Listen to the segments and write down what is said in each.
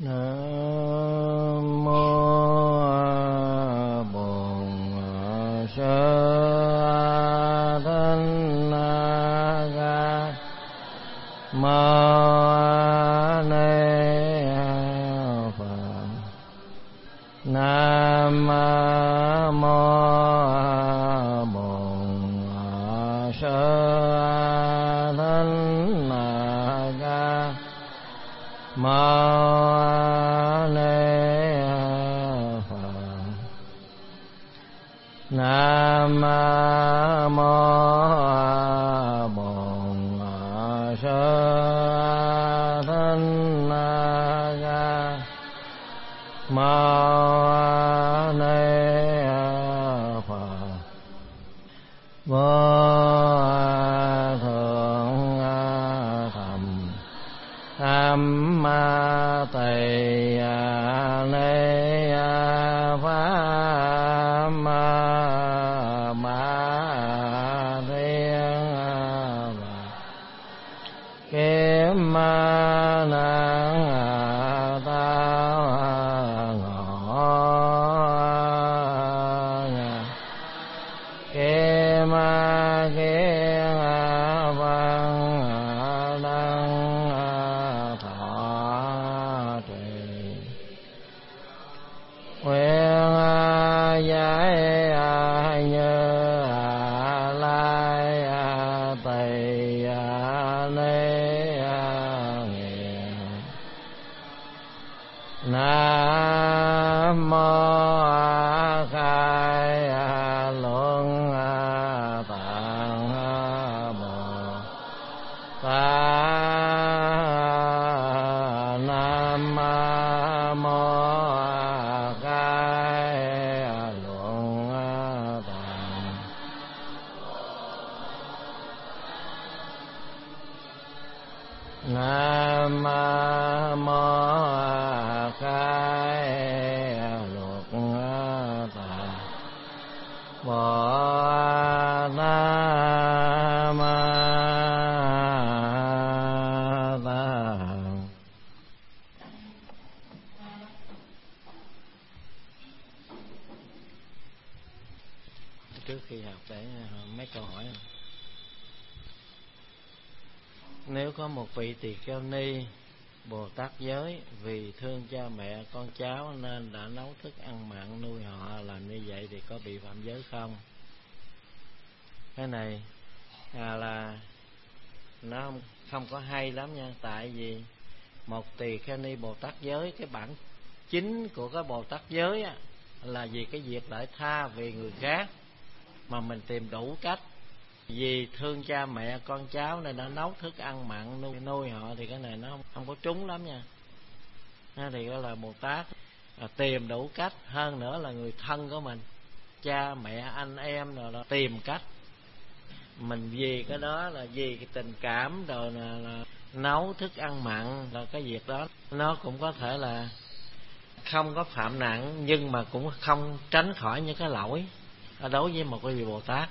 Nam mô Bổn Sư Thích Ca Mâu Ni Phật. Nam mô Bổn Sư Thích Ca Mâu Nam mô Bổn Sư Thích Ca Mâu Ni Phật. Vô thượng thầm tham tỳ ni pháp ma thiên kiếm năng tao ngõ kiếm kiến văn đăng thọ trì nguyện giải như lai tỳ ni nguyện. Nam mô khai luận tạng Bồ Tát. Nam mô khai luận tạng Nam mô khai luật tạng Bồ Tát. Trước khi học để mấy câu hỏi. Nếu có một vị tỳ kheo ni Bồ Tát giới vì thương cha mẹ con cháu nên đã nấu thức ăn mặn nuôi họ, làm như vậy thì có bị phạm giới không? Cái này là nó không có hay lắm nha. Tại vì một tỳ kheo ni Bồ Tát giới, cái bản chính của cái Bồ Tát giới á, là vì cái việc lợi tha vì người khác, mà mình tìm đủ cách vì thương cha mẹ con cháu nên đã nấu thức ăn mặn nuôi họ, thì cái này nó không có trúng lắm nha. Thì đó là Bồ Tát tìm đủ cách, hơn nữa là người thân của mình, cha mẹ anh em rồi là tìm cách. Mình vì cái đó là vì cái tình cảm rồi là nấu thức ăn mặn, là cái việc đó nó cũng có thể là không có phạm nặng, nhưng mà cũng không tránh khỏi những cái lỗi đối với một cái vị Bồ Tát.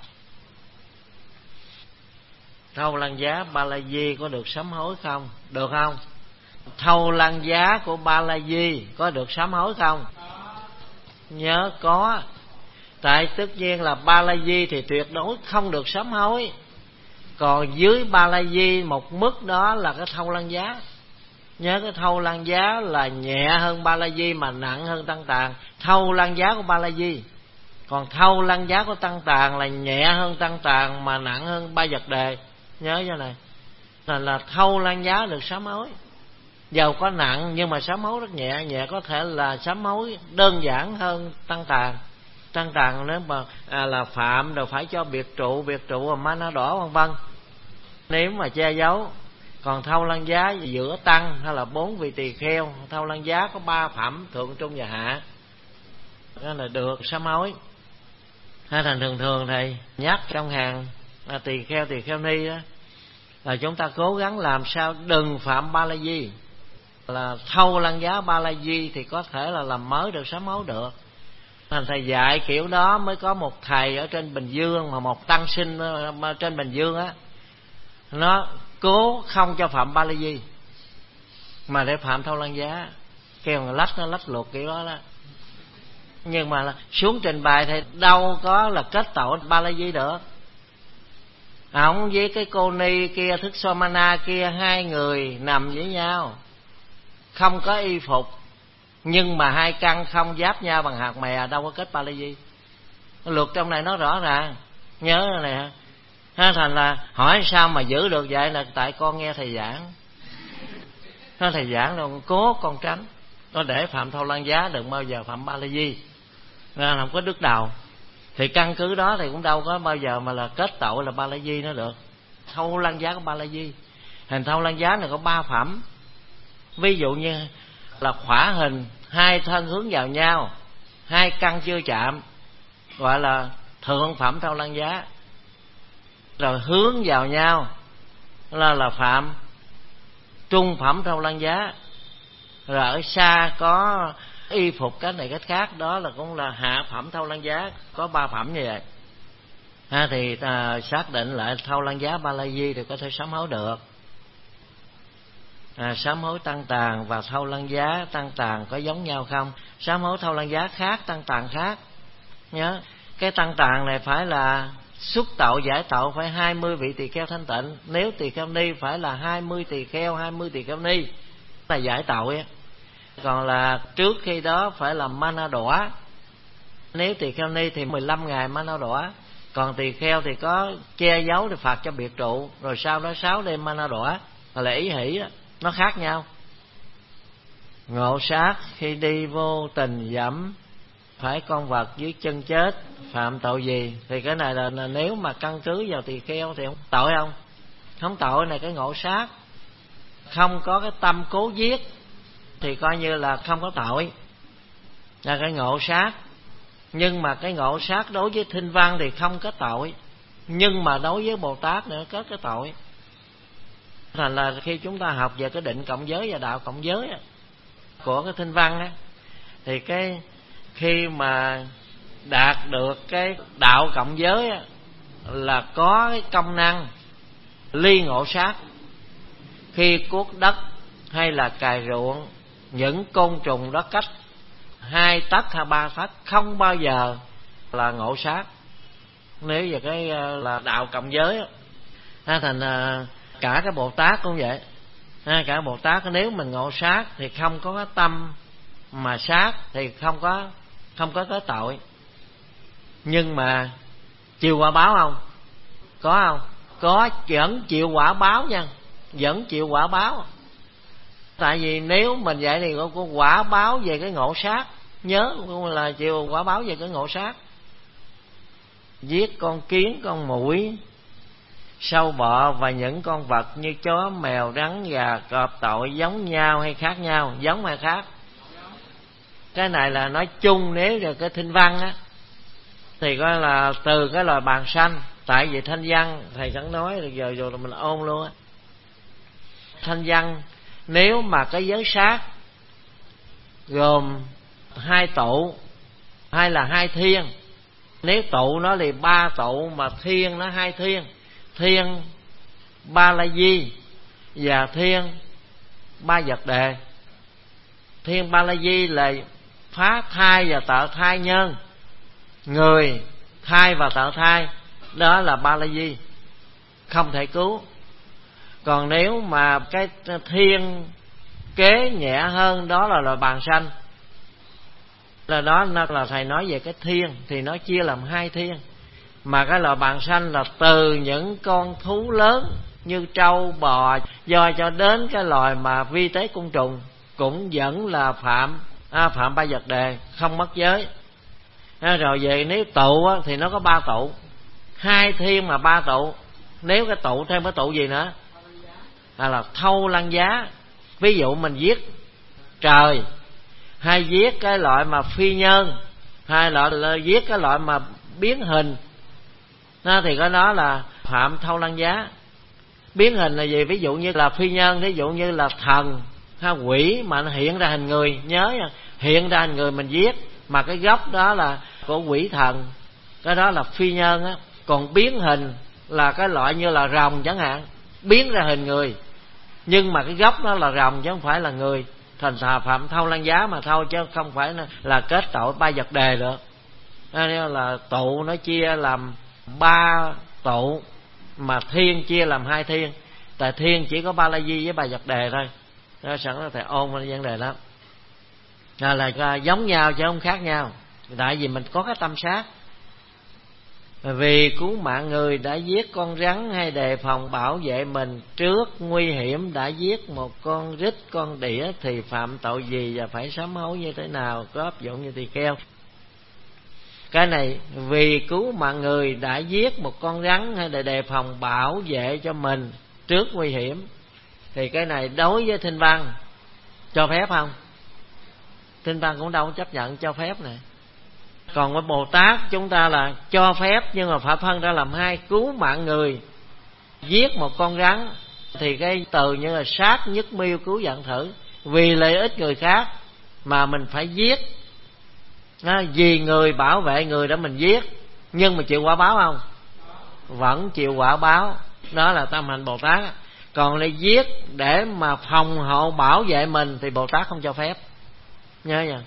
Thâu lăng giá Ba La Di có được sám hối không? Được không? Thâu lăng giá của Ba La Di có được sám hối không? Nhớ có. Tại tất nhiên là Ba La Di thì tuyệt đối không được sám hối. Còn dưới Ba La Di một mức đó là cái thâu lăng giá. Nhớ cái thâu lăng giá là nhẹ hơn Ba La Di mà nặng hơn Tăng Tàn. Thâu lăng giá của Ba La Di. Còn thâu lăng giá của Tăng Tàn là nhẹ hơn Tăng Tàn mà nặng hơn Ba Vật Đề. Nhớ cho này. Là thâu lăng giá được sám hối. Dầu có nặng nhưng mà sám hối rất nhẹ. Nhẹ có thể là sám hối đơn giản hơn Tăng Tàn. Tăng Tàn nếu mà là phạm rồi phải cho biệt trụ và má nó đỏ vân vân, nếu mà che giấu. Còn thâu lăng giá giữa tăng hay là 4 vị tỳ kheo, thâu lăng giá có 3 phẩm thượng trung và hạ, đó là được sám hối. Hay thành thường thầy nhắc trong hàng tỳ kheo ni đó, là chúng ta cố gắng làm sao đừng phạm Ba La Di. Là thâu lăng giá Ba La Di thì có thể là làm mới được sám hối được. Thành thầy dạy kiểu đó mới có một thầy ở trên Bình Dương, mà một tăng sinh trên Bình Dương á, nó cố không cho phạm Ba La Di mà để phạm thâu lăng giá. kêu lách nó lách luật kiểu đó đó. Nhưng mà xuống trình bày thì đâu có là kết tội Ba La Di được. Ông với cái cô ni kia, Thức Somana kia, hai người nằm với nhau, không có y phục, nhưng mà hai căn không giáp nhau bằng hạt mè, đâu có kết Ba La Di. Luật trong này nó rõ ràng, nhớ này. Thành là hỏi sao mà giữ được vậy, là tại con nghe thầy giảng. Nó thầy giảng rồi cố con tránh, nó để phạm thâu lăng giá, đừng bao giờ phạm Ba La Di, nên không có đứt đầu. Thì căn cứ đó thì cũng đâu có bao giờ mà là kết tội là Ba La Di nó được. Thâu lăng giá có Ba La Di. Hình thâu lăng giá này có 3 phẩm. Ví dụ như là khỏa hình, hai thân hướng vào nhau, hai căn chưa chạm, gọi là thượng phẩm thâu lăng giá. Rồi hướng vào nhau là phạm trung phẩm thâu lăng giá. Rồi ở xa có y phục cái này cái khác, đó là cũng là hạ phẩm thâu lăng giá. Có 3 phẩm như vậy. Thì xác định lại thâu lăng giá Ba La Di thì có thể sám hối được. Sám hối tăng tàn và thâu lăng giá tăng tàn có giống nhau không? Sám hối thâu lăng giá khác, tăng tàn khác. Nhớ cái tăng tàn này phải là xuất tội giải tội, phải 20 vị tỳ kheo thanh tịnh. Nếu tỳ kheo ni phải là 20 tỳ kheo, 20 tỳ kheo ni là giải tội. Còn là trước khi đó phải là mana đỏ. Nếu tỳ kheo ni thì 15 ngày mana đỏ. Còn tỳ kheo thì có che giấu thì phạt cho biệt trụ. Rồi sau đó 6 đêm mana đỏ là ý hỷ đó. Nó khác nhau. Ngộ sát khi đi vô tình dẫm phải con vật dưới chân chết, phạm tội gì? Thì cái này là nếu mà căn cứ vào tỳ kheo thì không tội không? Không tội. Này cái ngộ sát, không có cái tâm cố giết thì coi như là không có tội, là cái ngộ sát. Nhưng mà cái ngộ sát đối với thinh văn thì không có tội, nhưng mà đối với Bồ Tát nữa có cái tội. Thành là khi chúng ta học về cái định cộng giới và đạo cộng giới của cái thinh văn á, thì cái khi mà đạt được cái đạo cộng giới á, là có cái công năng ly ngộ sát. Khi cuốc đất hay là cày ruộng, những côn trùng đó cách 2 tấc hay 3 tấc không bao giờ là ngộ sát. Nếu về cái là đạo cộng giới á, thành cả cái Bồ Tát cũng vậy. Cả Bồ Tát nếu mình ngộ sát thì không có cái tâm mà sát thì không có cái tội. Nhưng mà chịu quả báo không? Có không? Có, vẫn chịu quả báo nha, vẫn chịu quả báo. Tại vì nếu mình vậy thì có quả báo về cái ngộ sát. Nhớ là chịu quả báo về cái ngộ sát. Giết con kiến, con muỗi, sâu bọ và những con vật như chó, mèo, rắn, gà, cọp tội giống nhau hay khác nhau? Giống hay khác? Cái này là nói chung. Nếu là cái thinh văn á thì coi là từ cái loài bàng sanh. Tại vì thanh văn thầy sẵn nói được giờ rồi mình ôn luôn á. Thanh văn nếu mà cái giới sát gồm 2 tụ hay là 2 thiên. Nếu tụ nó thì 3 tụ, mà thiên nó 2 thiên. Thiên Ba La Di và thiên Ba Vật Đề. Thiên Ba La Di là phá thai và tạo thai nhân, người thai và tạo thai, đó là Ba La Di, không thể cứu. Còn nếu mà cái thiên kế nhẹ hơn, đó là loài bàng sanh. Là đó là thầy nói về cái thiên thì nó chia làm 2 thiên. Mà cái loài bàng sanh là từ những con thú lớn như trâu, bò, do cho đến cái loài mà vi tế côn trùng cũng vẫn là phạm Ba Vật Đề, không mất giới. Rồi về nếu tụ thì nó có 3 tụ, 2 thiên mà 3 tụ. Nếu cái tụ thêm cái tụ gì nữa là thâu lăng giá. Ví dụ mình giết trời, hay giết cái loại mà phi nhân, hay là giết cái loại mà biến hình, thì cái đó là phạm thâu lăng giá. Biến hình là gì? Ví dụ như là phi nhân, ví dụ như là thần hay quỷ mà nó hiện ra hình người. Nhớ nha, hiện ra hình người mình giết, mà cái gốc đó là của quỷ thần, cái đó là phi nhân á. Còn biến hình là cái loại như là rồng chẳng hạn, biến ra hình người, nhưng mà cái gốc đó là rồng chứ không phải là người. thành thà phạm thâu lăng giá mà thôi, chứ không phải là kết tội ba vật đề được. Là tụ nó chia làm 3 tụ, mà thiên chia làm 2 thiên. Tại thiên chỉ có Ba La Di với ba vật đề thôi. Sẵn là thầy ôn cái vấn đề đó là giống nhau chứ không khác nhau. Tại vì mình có cái tâm sát. Vì cứu mạng người đã giết con rắn, hay đề phòng bảo vệ mình trước nguy hiểm đã giết một con rít, con đĩa, thì phạm tội gì và phải sám hối như thế nào, có áp dụng như tỳ kheo. Cái này vì cứu mạng người đã giết một con rắn, hay để đề phòng bảo vệ cho mình trước nguy hiểm, thì cái này đối với Thinh Văn cho phép không? Thinh Văn cũng đâu có chấp nhận cho phép này. Còn với Bồ Tát chúng ta là cho phép, nhưng mà phải phân ra làm hai. Cứu mạng người giết một con rắn thì cái từ như là sát nhất miêu cứu vạn thử, vì lợi ích người khác mà mình phải giết. Vì người bảo vệ người đó mình giết, nhưng mà chịu quả báo không? Vẫn chịu quả báo. Đó là tâm hành Bồ Tát. Còn lại giết để mà phòng hộ bảo vệ mình thì Bồ Tát không cho phép. Nhớ nha.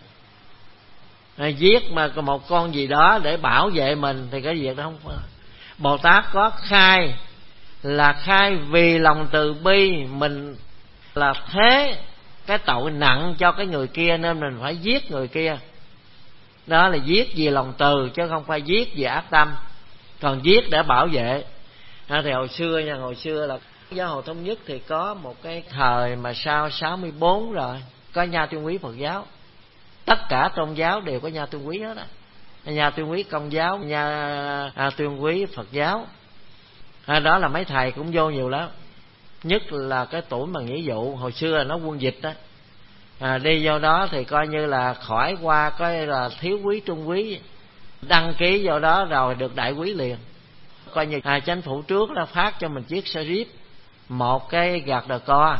Giết mà một con gì đó để bảo vệ mình thì cái việc đó không phải. Bồ Tát có khai là khai vì lòng từ bi, mình là thế cái tội nặng cho cái người kia nên mình phải giết người kia. Đó là giết vì lòng từ, chứ không phải giết vì ác tâm. Còn giết để bảo vệ thì hồi xưa nha, hồi xưa là Giáo hội Thống Nhất thì có một cái thời mà sau 64 rồi có Nha Tuyên Quý Phật giáo. Tất cả tôn giáo đều có Nha Tuyên Quý hết á. Nha Tuyên Quý Công giáo, Nha Tuyên Quý Phật giáo. Đó là mấy thầy cũng vô nhiều lắm. Nhất là cái tuổi mà nghĩa vụ, hồi xưa là nó quân dịch đó. Đi vô đó thì coi như là khỏi qua coi là thiếu quý trung quý, đăng ký vô đó rồi được đại quý liền. Coi như chính phủ trước là phát cho mình chiếc xe jeep, một cái gạt đờ co,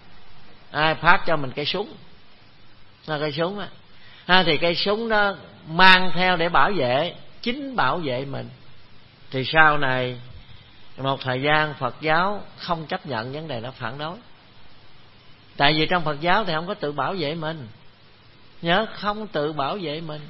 phát cho mình cây súng. Cây súng á, thì cây súng đó mang theo để bảo vệ, chính bảo vệ mình. Thì sau này một thời gian Phật giáo không chấp nhận vấn đề đó, phản đối. Tại vì trong Phật giáo thì không có tự bảo vệ mình. Nhớ, không tự bảo vệ mình.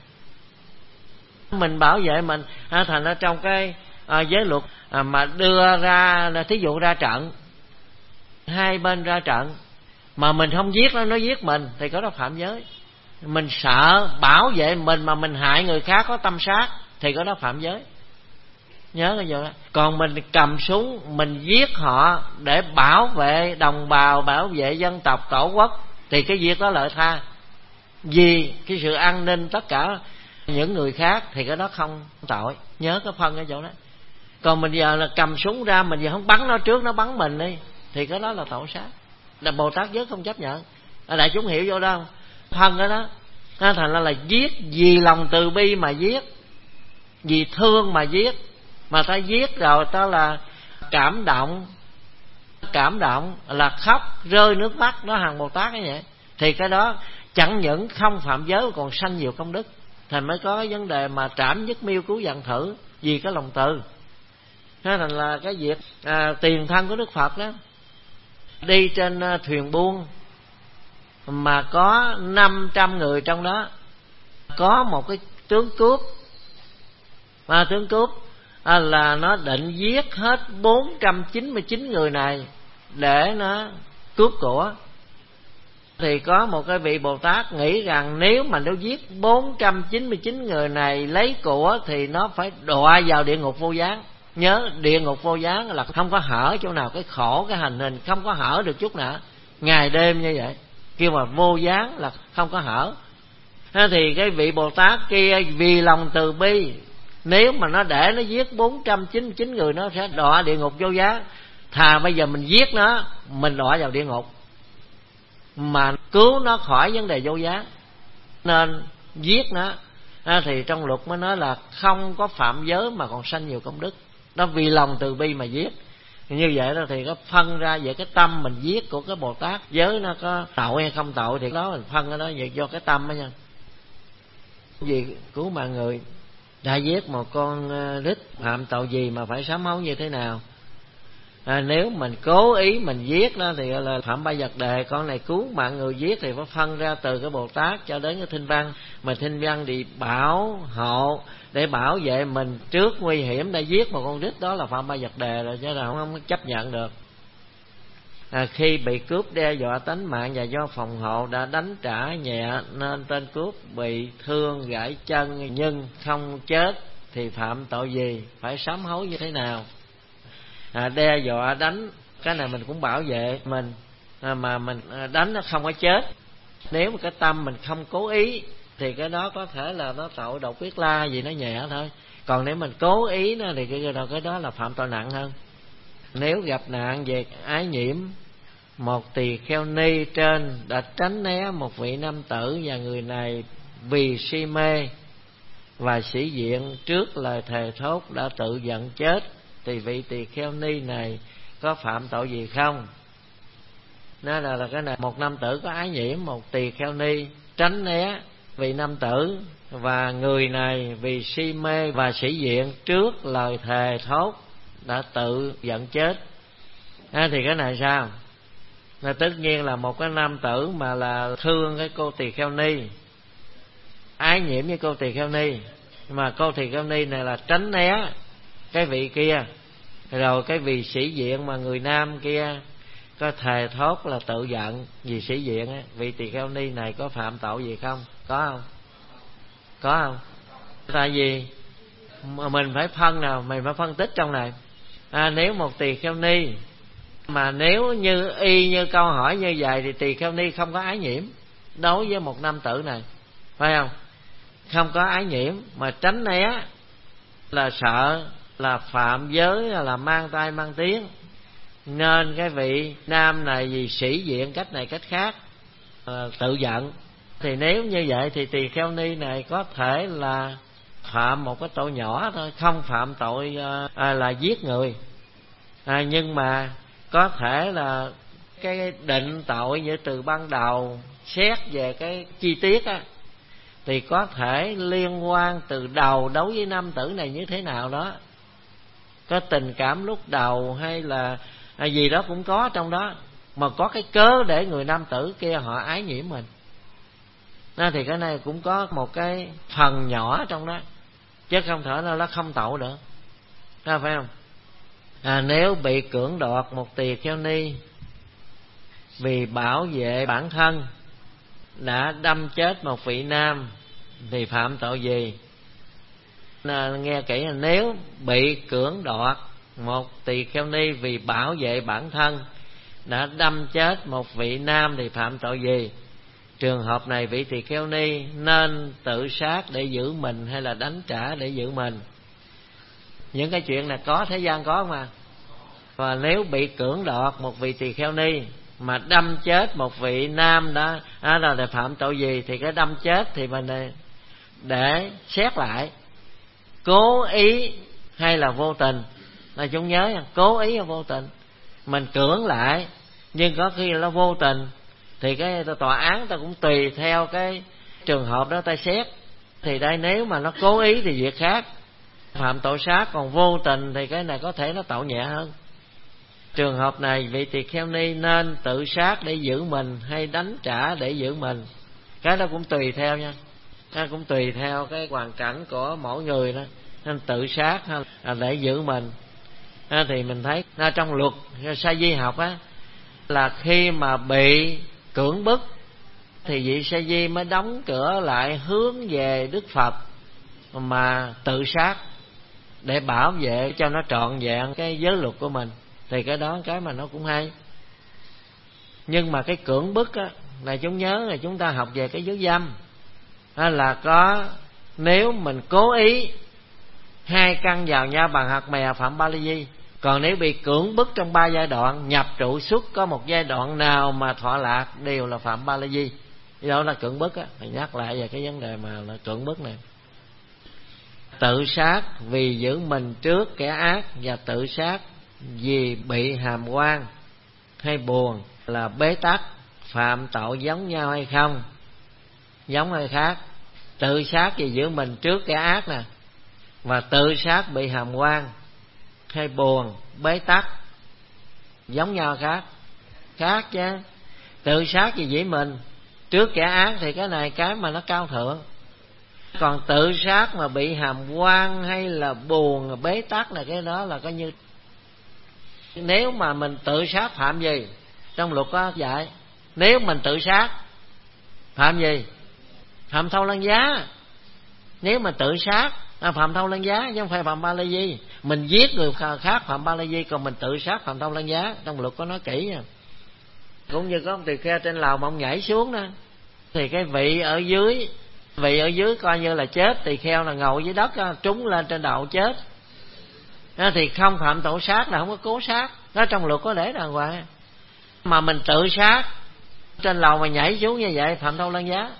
Mình bảo vệ mình. Thành ra trong cái giới luật mà đưa ra, thí dụ ra trận, hai bên ra trận mà mình không giết nó giết mình thì có đó phạm giới. Mình sợ bảo vệ mình mà mình hại người khác có tâm sát thì có đó phạm giới. Nhớ cái giờ đó. Còn mình cầm súng mình giết họ để bảo vệ đồng bào, bảo vệ dân tộc tổ quốc thì cái việc đó lợi tha, vì cái sự an ninh tất cả những người khác thì cái đó không tội. Nhớ cái phân cái chỗ đó. Còn mình giờ là cầm súng ra, mình giờ không bắn nó trước, nó bắn mình đi thì cái đó là tội sát. Là Bồ Tát giới không chấp nhận. Đại chúng hiểu vô đó không? Phân cái đó. Thành ra là giết vì lòng từ bi mà giết, vì thương mà giết. Mà ta giết rồi ta là cảm động là khóc rơi nước mắt, đó hàng Bồ Tát như vậy. Thì cái đó chẳng những không phạm giới còn sanh nhiều công đức. Thành mới có cái vấn đề mà trảm nhất miêu cứu vạn thử, vì cái lòng từ. Thế thành là cái việc tiền thân của Đức Phật đó, đi trên thuyền buôn mà có 500 người trong đó, có một cái tướng cướp, mà tướng cướp là nó định giết hết 499 người này để nó cướp của. Thì có một cái vị Bồ Tát nghĩ rằng nếu mà nó giết 499 người này lấy của thì nó phải đọa vào địa ngục vô gián. Nhớ địa ngục vô gián là không có hở chỗ nào, cái khổ cái hành hình không có hở được chút nào, ngày đêm như vậy. Kêu mà vô gián là không có hở. Thì cái vị Bồ Tát kia vì lòng từ bi, nếu mà nó để nó giết 499 người nó sẽ đọa địa ngục vô giá, thà bây giờ mình giết nó, mình đọa vào địa ngục mà cứu nó khỏi vấn đề vô giá, nên giết nó. Thì trong luật mới nói là không có phạm giới mà còn sanh nhiều công đức. Đó vì lòng từ bi mà giết. Như vậy đó thì có phân ra về cái tâm mình giết của cái Bồ Tát, giới nó có tội hay không tội thì đó mình phân cái đó về do cái tâm đó nha. Vì cứu mạng người đã giết một con rít phạm tội gì mà phải sám hối như thế nào? Nếu mình cố ý mình giết nó thì gọi là phạm ba vật đề. Con này cứu mạng người giết thì phải phân ra từ cái Bồ Tát cho đến cái Thinh Văn. Mà Thinh Văn thì bảo hộ để bảo vệ mình trước nguy hiểm, để giết một con rít, đó là phạm ba vật đề rồi, chứ là không chấp nhận được. Khi bị cướp đe dọa tánh mạng và do phòng hộ đã đánh trả nhẹ nên tên cướp bị thương gãy chân nhưng không chết thì phạm tội gì, phải sám hối như thế nào? Đe dọa đánh, cái này mình cũng bảo vệ mình, mà mình đánh nó không có chết. Nếu mà cái tâm mình không cố ý thì cái đó có thể là nó tội độc quyết la gì, nó nhẹ thôi. Còn nếu mình cố ý nó thì cái đó là phạm tội nặng hơn. Nếu gặp nạn về ái nhiễm, một tỳ kheo ni trên đã tránh né một vị nam tử và người này vì si mê và sĩ diện trước lời thề thốt đã tự giận chết, thì vị tỳ kheo ni này có phạm tội gì không? Nó là cái này, một nam tử có ái nhiễm, một tỳ kheo ni tránh né vị nam tử và người này vì si mê và sĩ diện trước lời thề thốt đã tự giận chết. Thì cái này sao? Tất nhiên là một cái nam tử mà là thương cái cô tỳ kheo ni, ái nhiễm với cô tỳ kheo ni, mà cô tỳ kheo ni này là tránh né cái vị kia, rồi cái vì sĩ diện mà người nam kia có thề thốt là tự giận vì sĩ diện á, vị tỳ kheo ni này có phạm tội gì không? Có không? Có không? Tại vì mình phải mình phải phân tích trong này. Nếu một tỳ kheo ni mà nếu như câu hỏi như vậy thì tỳ kheo ni không có ái nhiễm đối với một nam tử này, phải không? Không có ái nhiễm mà tránh né là sợ là phạm giới, là mang tai mang tiếng, nên cái vị nam này vì sĩ diện cách này cách khác tự giận. Thì nếu như vậy thì tỳ kheo ni này có thể là phạm một cái tội nhỏ thôi, không phạm tội là giết người, nhưng mà có thể là cái định tội như từ ban đầu xét về cái chi tiết á, thì có thể liên quan từ đầu đối với nam tử này như thế nào đó, có tình cảm lúc đầu hay là gì đó cũng có trong đó, mà có cái cớ để người nam tử kia họ ái nhiễm mình. Thì cái này cũng có một cái phần nhỏ trong đó, chứ không thể nó không tội được, phải không? Nếu bị cưỡng đoạt một tỳ kheo ni vì bảo vệ bản thân đã đâm chết một vị nam thì phạm tội gì? Nghe kỹ, nếu bị cưỡng đoạt một tỳ kheo ni vì bảo vệ bản thân đã đâm chết một vị nam thì phạm tội gì? Trường hợp này vị tỳ kheo ni nên tự sát để giữ mình hay là đánh trả để giữ mình? Những cái chuyện này có, thế gian có mà. Và nếu bị cưỡng đoạt một vị tỳ kheo ni mà đâm chết một vị nam đó là phạm tội gì? Thì cái đâm chết thì mình để xét lại cố ý hay là vô tình. Là chúng nhớ cố ý hay vô tình. Mình cưỡng lại nhưng có khi là vô tình thì cái tòa án ta cũng tùy theo cái trường hợp đó ta xét. Thì đây nếu mà nó cố ý thì việc khác, phạm tội sát, còn vô tình thì cái này có thể nó tội nhẹ hơn. Trường hợp này vị tỳ kheo ni nên tự sát để giữ mình hay đánh trả để giữ mình? Cái đó cũng tùy theo nha, nó cũng tùy theo cái hoàn cảnh của mỗi người đó, nên tự sát hay để giữ mình. Thì mình thấy trong luật sa di học á, là khi mà bị cưỡng bức thì vị sa di mới đóng cửa lại hướng về Đức Phật mà tự sát để bảo vệ cho nó trọn vẹn cái giới luật của mình. Thì cái đó cái mà nó cũng hay. Nhưng mà cái cưỡng bức á, là chúng nhớ là chúng ta học về cái giới dâm là có, nếu mình cố ý hai căn vào nhau bằng hạt mè phạm ba ly di. Còn nếu bị cưỡng bức trong 3 giai đoạn, nhập trụ xuất có một giai đoạn nào mà thọ lạc đều là phạm ba ly di. Đó là cưỡng bức á. Phải nhắc lại về cái vấn đề mà là cưỡng bức này. Tự sát vì giữ mình trước kẻ ác và tự sát vì bị hàm oan hay buồn là bế tắc, phạm tội giống nhau hay không? Giống hay khác? Tự sát vì giữ mình trước kẻ ác nè, và tự sát bị hàm oan hay buồn, bế tắc Giống nhau khác chứ. Tự sát vì dĩ mình, trước kẻ ác thì cái này cái mà nó cao thượng. Còn tự sát mà bị hàm oan hay là buồn bế tắc là cái đó là coi như. Nếu mà mình tự sát phạm gì? Trong luật có dạy, nếu mình tự sát phạm gì? Phạm thâu lăng giá. Nếu mà tự sát phạm thâu lăng giá, chứ không phải phạm ba la di. Mình giết người khác phạm ba la di, còn mình tự sát phạm thâu lăng giá. Trong luật có nói kỹ nha. Cũng như có ông tỳ kheo trên lầu mà ông nhảy xuống đó, thì cái vị ở dưới coi như là chết, tỳ kheo là ngồi dưới đất trúng lên trên đầu chết, thì không phạm tội sát, là không có cố sát. Đó trong luật có để đàng hoàng. Mà mình tự sát trên lầu mà nhảy xuống như vậy phạm thâu lăng giá.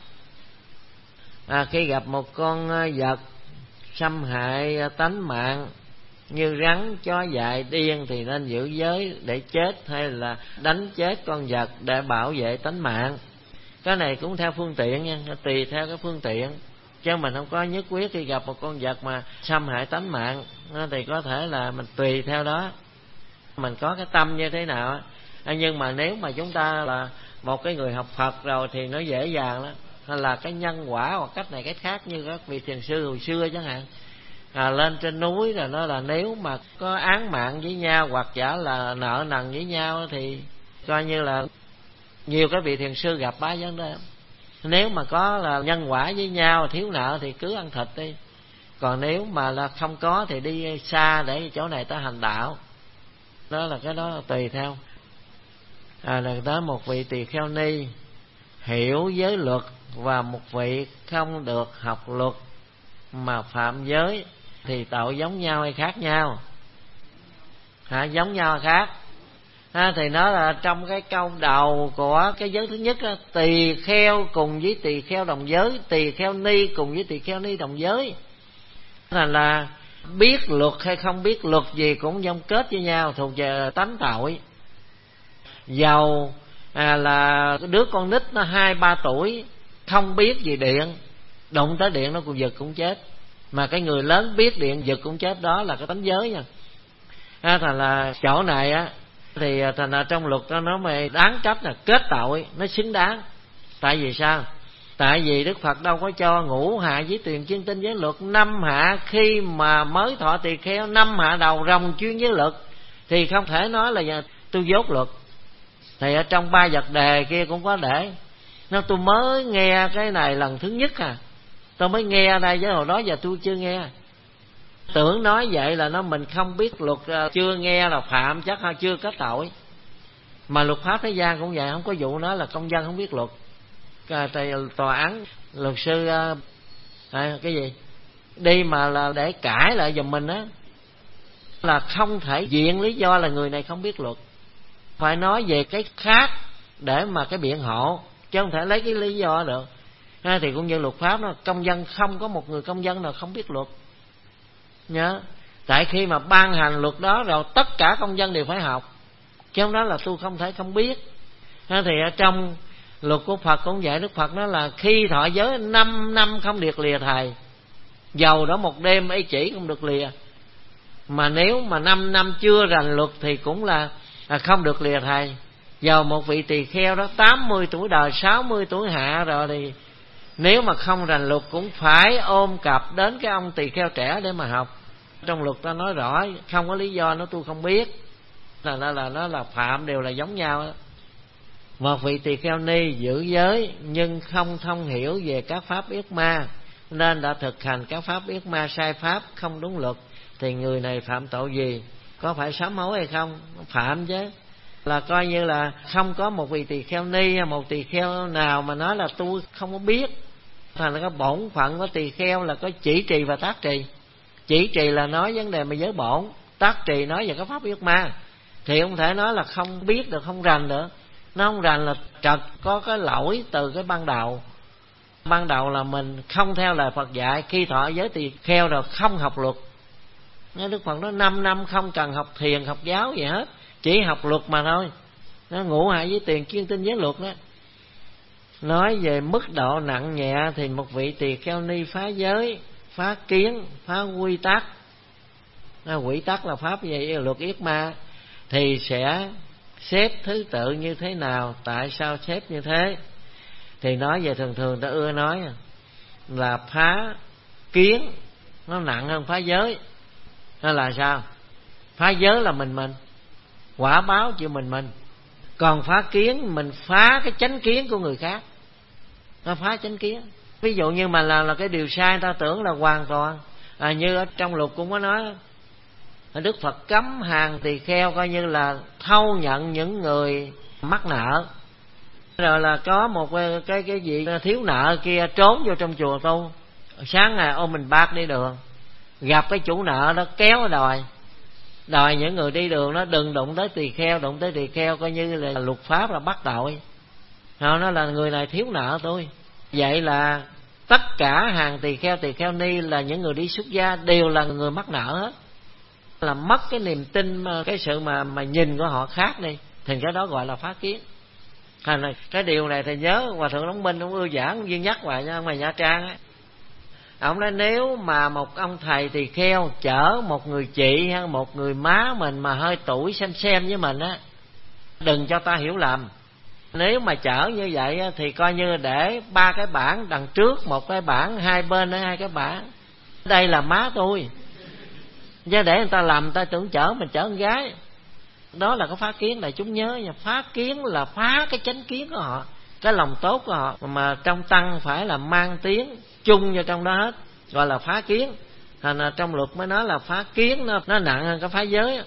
Khi gặp một con vật xâm hại tánh mạng như rắn, chó dại, điên thì nên giữ giới để chết, hay là đánh chết con vật để bảo vệ tánh mạng. Cái này cũng theo phương tiện nha, tùy theo cái phương tiện, chứ mình không có nhất quyết. Khi gặp một con vật mà xâm hại tánh mạng thì có thể là mình tùy theo đó, mình có cái tâm như thế nào. Nhưng mà nếu mà chúng ta là một cái người học Phật rồi thì nó dễ dàng lắm, hay là cái nhân quả hoặc cách này cách khác, như các vị thiền sư hồi xưa chẳng hạn. Lên trên núi rồi nó là nếu mà có án mạng với nhau hoặc giả là nợ nần với nhau thì coi như là nhiều cái vị thiền sư gặp ba vấn đề. Nếu mà có là nhân quả với nhau, thiếu nợ thì cứ ăn thịt đi, còn nếu mà là không có thì đi xa để chỗ này ta hành đạo. Đó là cái đó là tùy theo. Là tới một vị tỳ kheo ni hiểu giới luật và một vị không được học luật mà phạm giới thì tội giống nhau hay khác nhau? Giống nhau hay khác? Thì nó là trong cái câu đầu của cái giới thứ nhất đó, tỳ kheo cùng với tỳ kheo đồng giới, tỳ kheo ni cùng với tỳ kheo ni đồng giới. Thành là biết luật hay không biết luật gì cũng giống kết với nhau, thuộc về tánh tội. Dầu là đứa con nít nó 2-3 tuổi không biết gì điện, đụng tới điện nó cũng giật cũng chết, mà cái người lớn biết điện giật cũng chết, đó là cái tánh giới nha. Thành là chỗ này á thì thành là trong luật nó mới đáng trách là kết tội, nó xứng đáng. Tại vì sao? Tại vì Đức Phật đâu có cho ngũ hạ với tuyền chuyên tinh giới luật. 5 hạ khi mà mới thọ tỳ kheo, 5 hạ đầu ròng chuyên giới luật thì không thể nói là tôi dốt luật. Thì ở trong 3 vật đề kia cũng có để. Nó tôi mới nghe cái này lần thứ nhất tôi mới nghe đây, chứ hồi đó giờ tôi chưa nghe. Tưởng nói vậy là mình không biết luật, chưa nghe là phạm, chắc chưa kết tội. Mà luật pháp thế gian cũng vậy, không có vụ nói là công dân không biết luật. Tòa án luật sư cái gì đi mà là để cãi lại giùm mình á, là không thể viện lý do là người này không biết luật, phải nói về cái khác để mà cái biện hộ, chứ không thể lấy cái lý do được. Thì cũng như luật pháp nó, công dân không có một người công dân nào không biết luật. Nhớ, tại khi mà ban hành luật đó rồi tất cả công dân đều phải học, chứ không đó là tôi không thể không biết. Thì ở trong luật của Phật cũng vậy. Đức Phật nói là khi thọ giới 5 năm không được lìa thầy, dầu đó một đêm ấy chỉ không được lìa. Mà nếu mà 5 năm chưa rành luật thì cũng là không được lìa thầy. Dầu một vị tỳ kheo đó 80 tuổi đời, 60 tuổi hạ rồi thì nếu mà không rành luật cũng phải ôm cặp đến cái ông tỳ kheo trẻ để mà học. Trong luật ta nói rõ, không có lý do nó tôi không biết, là nó là phạm, đều là giống nhau đó. Một vị tỳ kheo ni giữ giới nhưng không thông hiểu về các pháp yết ma, nên đã thực hành các pháp yết ma sai pháp, không đúng luật, thì người này phạm tội gì? Có phải sám hối hay không? Phạm chứ. Là coi như là không có một vị tỳ kheo ni hay một tỳ kheo nào mà nói là tôi không có biết. Thành là cái bổn phận của tỳ kheo là có chỉ trì và tác trì. Chỉ trì là nói vấn đề mà giới bổn, tác trì nói về các pháp yết ma. Thì không thể nói là không biết được, không rành được. Nó không rành là trật có cái lỗi từ cái ban đầu. Ban đầu là mình không theo lời Phật dạy, khi thọ giới tỳ kheo rồi không học luật. Đức Phật nói 5 năm không cần học thiền, học giáo gì hết, chỉ học luật mà thôi. Nó ngũ hạ với tiền chuyên tinh giới luật đó. Nói về mức độ nặng nhẹ thì một vị tỳ kheo ni phá giới, phá kiến, phá quy tắc. Quy tắc là pháp về luật yết ma, thì sẽ xếp thứ tự như thế nào, tại sao xếp như thế. Thì nói về thường ta ưa nói là phá kiến nó nặng hơn phá giới. Nó là sao? Phá giới là mình quả báo chịu mình. Còn phá kiến mình phá cái chánh kiến của người khác. Nó phá chánh kiến. Ví dụ như mà là cái điều sai ta tưởng là hoàn toàn. Như ở trong luật cũng có nói, Đức Phật cấm hàng tỳ kheo coi như là thâu nhận những người mắc nợ. Rồi là có một cái vị thiếu nợ kia trốn vô trong chùa tu. Sáng ngày ôm mình bát đi đường, gặp cái chủ nợ đó kéo đòi những người đi đường nó đừng đụng tới tỳ kheo, đụng tới tỳ kheo coi như là luật pháp là bắt tội. Nó nói là người này thiếu nợ tôi. Vậy là tất cả hàng tỳ kheo ni là những người đi xuất gia đều là người mắc nợ hết. Là mất cái niềm tin, cái sự mà nhìn của họ khác đi, thì cái đó gọi là phá kiến. Cái điều này thì nhớ Hòa Thượng Đống Minh ông ưa giảng viên nhắc hoài nha, ngoài Nha Trang á. Ông nói nếu mà một ông thầy tỳ kheo chở một người chị hay một người má mình mà hơi tuổi xem với mình á, đừng cho ta hiểu lầm. Nếu mà chở như vậy á, thì coi như để 3 cái bảng đằng trước, 1 cái bảng, hai bên 2 cái bảng. Đây là má tôi. Chứ để người ta làm, người ta tưởng chở mình chở con gái. Đó là cái phá kiến. Đại chúng nhớ nha, phá kiến là phá cái chánh kiến của họ, cái lòng tốt của họ, mà trong tăng phải là mang tiếng chung vào trong đó hết, gọi là phá kiến. Thành ra trong luật mới nói là phá kiến nó nặng hơn cái phá giới.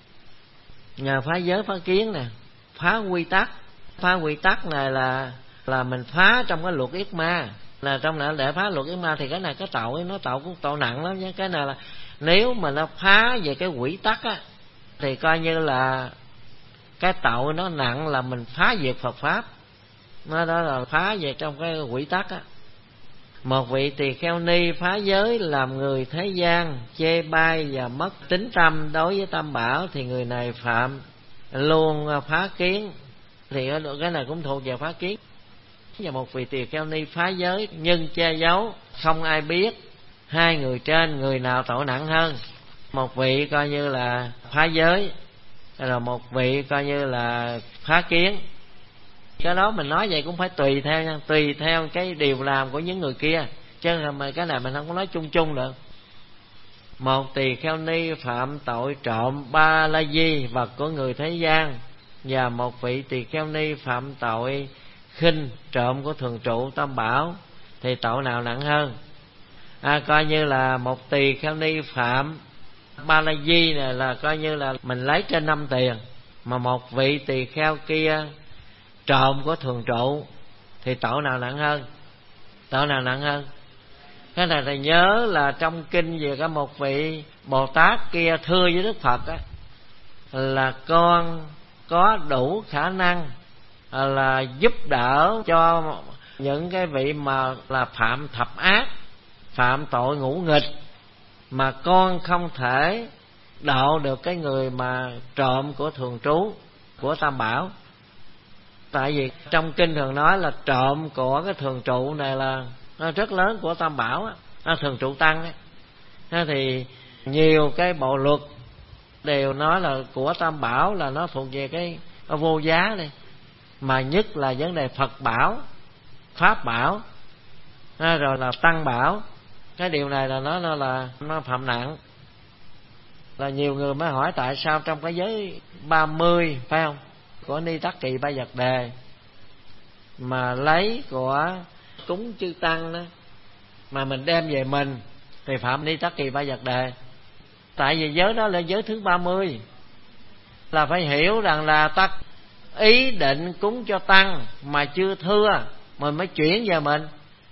Nhờ phá giới phá kiến nè, phá quy tắc. Phá quy tắc này là mình phá trong cái luật yết ma. Là trong này để phá luật yết ma thì cái này cái tội nó cũng tội nặng lắm nhé. Cái này là nếu mà nó phá về cái quy tắc á, thì coi như là cái tội nó nặng, là mình phá diệt Phật pháp. Nó đó là phá về trong cái quy tắc á. Một vị tỳ kheo ni phá giới làm người thế gian chê bai và mất tín tâm đối với Tam Bảo, thì người này phạm luôn phá kiến. Thì cái này cũng thuộc về phá kiến. Và một vị tỳ kheo ni phá giới nhưng che giấu, không ai biết, 2 người trên người nào tội nặng hơn? Một vị coi như là phá giới, rồi một vị coi như là phá kiến. Cái đó mình nói vậy cũng phải tùy theo nha, tùy theo cái điều làm của những người kia, chứ mà cái này mình không có nói chung chung được. Một tỳ kheo ni phạm tội trộm ba la di, vật của người thế gian, và một vị tỳ kheo ni phạm tội khinh, trộm của thường trụ Tam Bảo, thì tội nào nặng hơn? Coi như là một tỳ kheo ni phạm ba la di này là coi như là mình lấy trên 5 tiền, mà một vị tỳ kheo kia trộm của thường trụ, thì tội nào nặng hơn? Tội nào nặng hơn? Cái này thầy nhớ là trong kinh về có một vị Bồ Tát kia thưa với Đức Phật á, là con có đủ khả năng là giúp đỡ cho những cái vị mà là phạm thập ác, phạm tội ngũ nghịch, mà con không thể độ được cái người mà trộm của thường trú của Tam Bảo. Tại vì trong kinh thường nói là trộm của cái thường trụ này là nó rất lớn của Tam Bảo á, thường trụ tăng á. Thì nhiều cái bộ luật đều nói là của Tam Bảo là nó thuộc về cái vô giá này, mà nhất là vấn đề Phật bảo, Pháp bảo, rồi là Tăng bảo. Cái điều này là nó phạm nặng. Là nhiều người mới hỏi tại sao trong cái giới 30 phải không, của Ni Tắc Kỳ Ba Vật Đề, mà lấy của cúng chư tăng đó mà mình đem về mình thì phạm Ni Tắc Kỳ Ba Vật Đề. Tại vì giới đó là giới thứ 30, là phải hiểu rằng là ta ý định cúng cho tăng mà chưa thưa, mình mới chuyển về mình.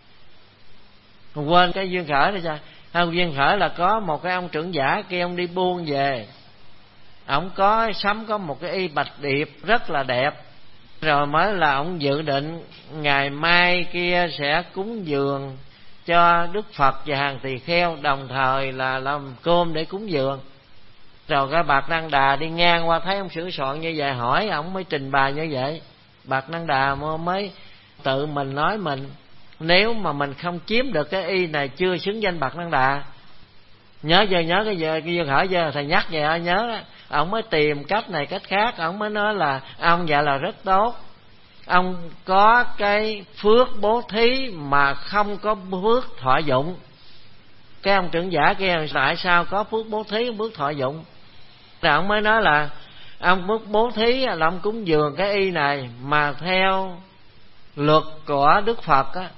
Quên cái duyên khởi này sao? Duyên khởi là có một cái ông trưởng giả kia, ông đi buôn về, ông có sắm có một cái y bạch điệp rất là đẹp, rồi mới là ông dự định ngày mai kia sẽ cúng dường cho Đức Phật và hàng tỳ kheo, đồng thời là làm cơm để cúng dường. Rồi cái Bạc Năng Đà đi ngang qua thấy ông sửa soạn như vậy, hỏi ông mới trình bày như vậy. Bạc Năng Đà mới tự mình nói mình, nếu mà mình không chiếm được cái y này chưa xứng danh Bạc Năng Đà. Nhớ cái duyên khởi chưa? Thầy nhắc về nhớ đó. ông mới tìm cách này cách khác, ông mới nói là ông vậy là rất tốt. Ông có cái phước bố thí mà không có phước thọ dụng. Cái ông trưởng giả kia tại sao có phước bố thí, phước thọ dụng? Rồi ông mới nói là ông phước bố thí là ông cúng dường cái y này, mà theo luật của Đức Phật á,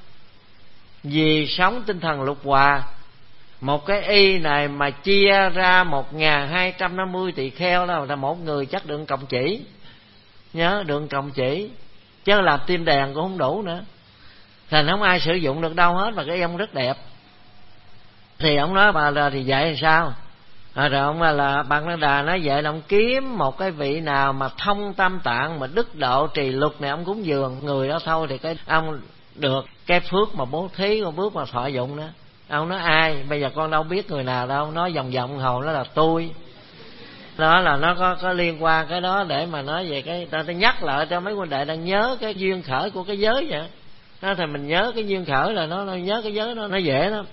vì sống tinh thần lục hòa, một cái y này mà chia ra 1250 tỳ kheo là một người chắc đựng cọng chỉ. Nhớ đựng cọng chỉ, chứ làm tim đèn cũng không đủ nữa. Thành không ai sử dụng được đâu hết, mà cái ông rất đẹp. Thì ông nói bà là thì vậy thì sao? Rồi ông là Bạc Năng Đà nói vậy là ông kiếm một cái vị nào mà thông tam tạng mà đức độ trì luật này, ông cúng dường người đó thôi, thì cái ông được cái phước mà bố thí, con phước mà thọ dụng đó. Ông nói ai? Bây giờ con đâu biết người nào đâu. Nói vòng vòng hồ nó là tôi. Đó là nó có liên quan cái đó để mà nói về cái ta nhắc lại cho mấy huynh đệ đang nhớ cái duyên khởi của cái giới vậy. Đó, thì mình nhớ cái duyên khởi là nó nhớ cái giới nó dễ lắm.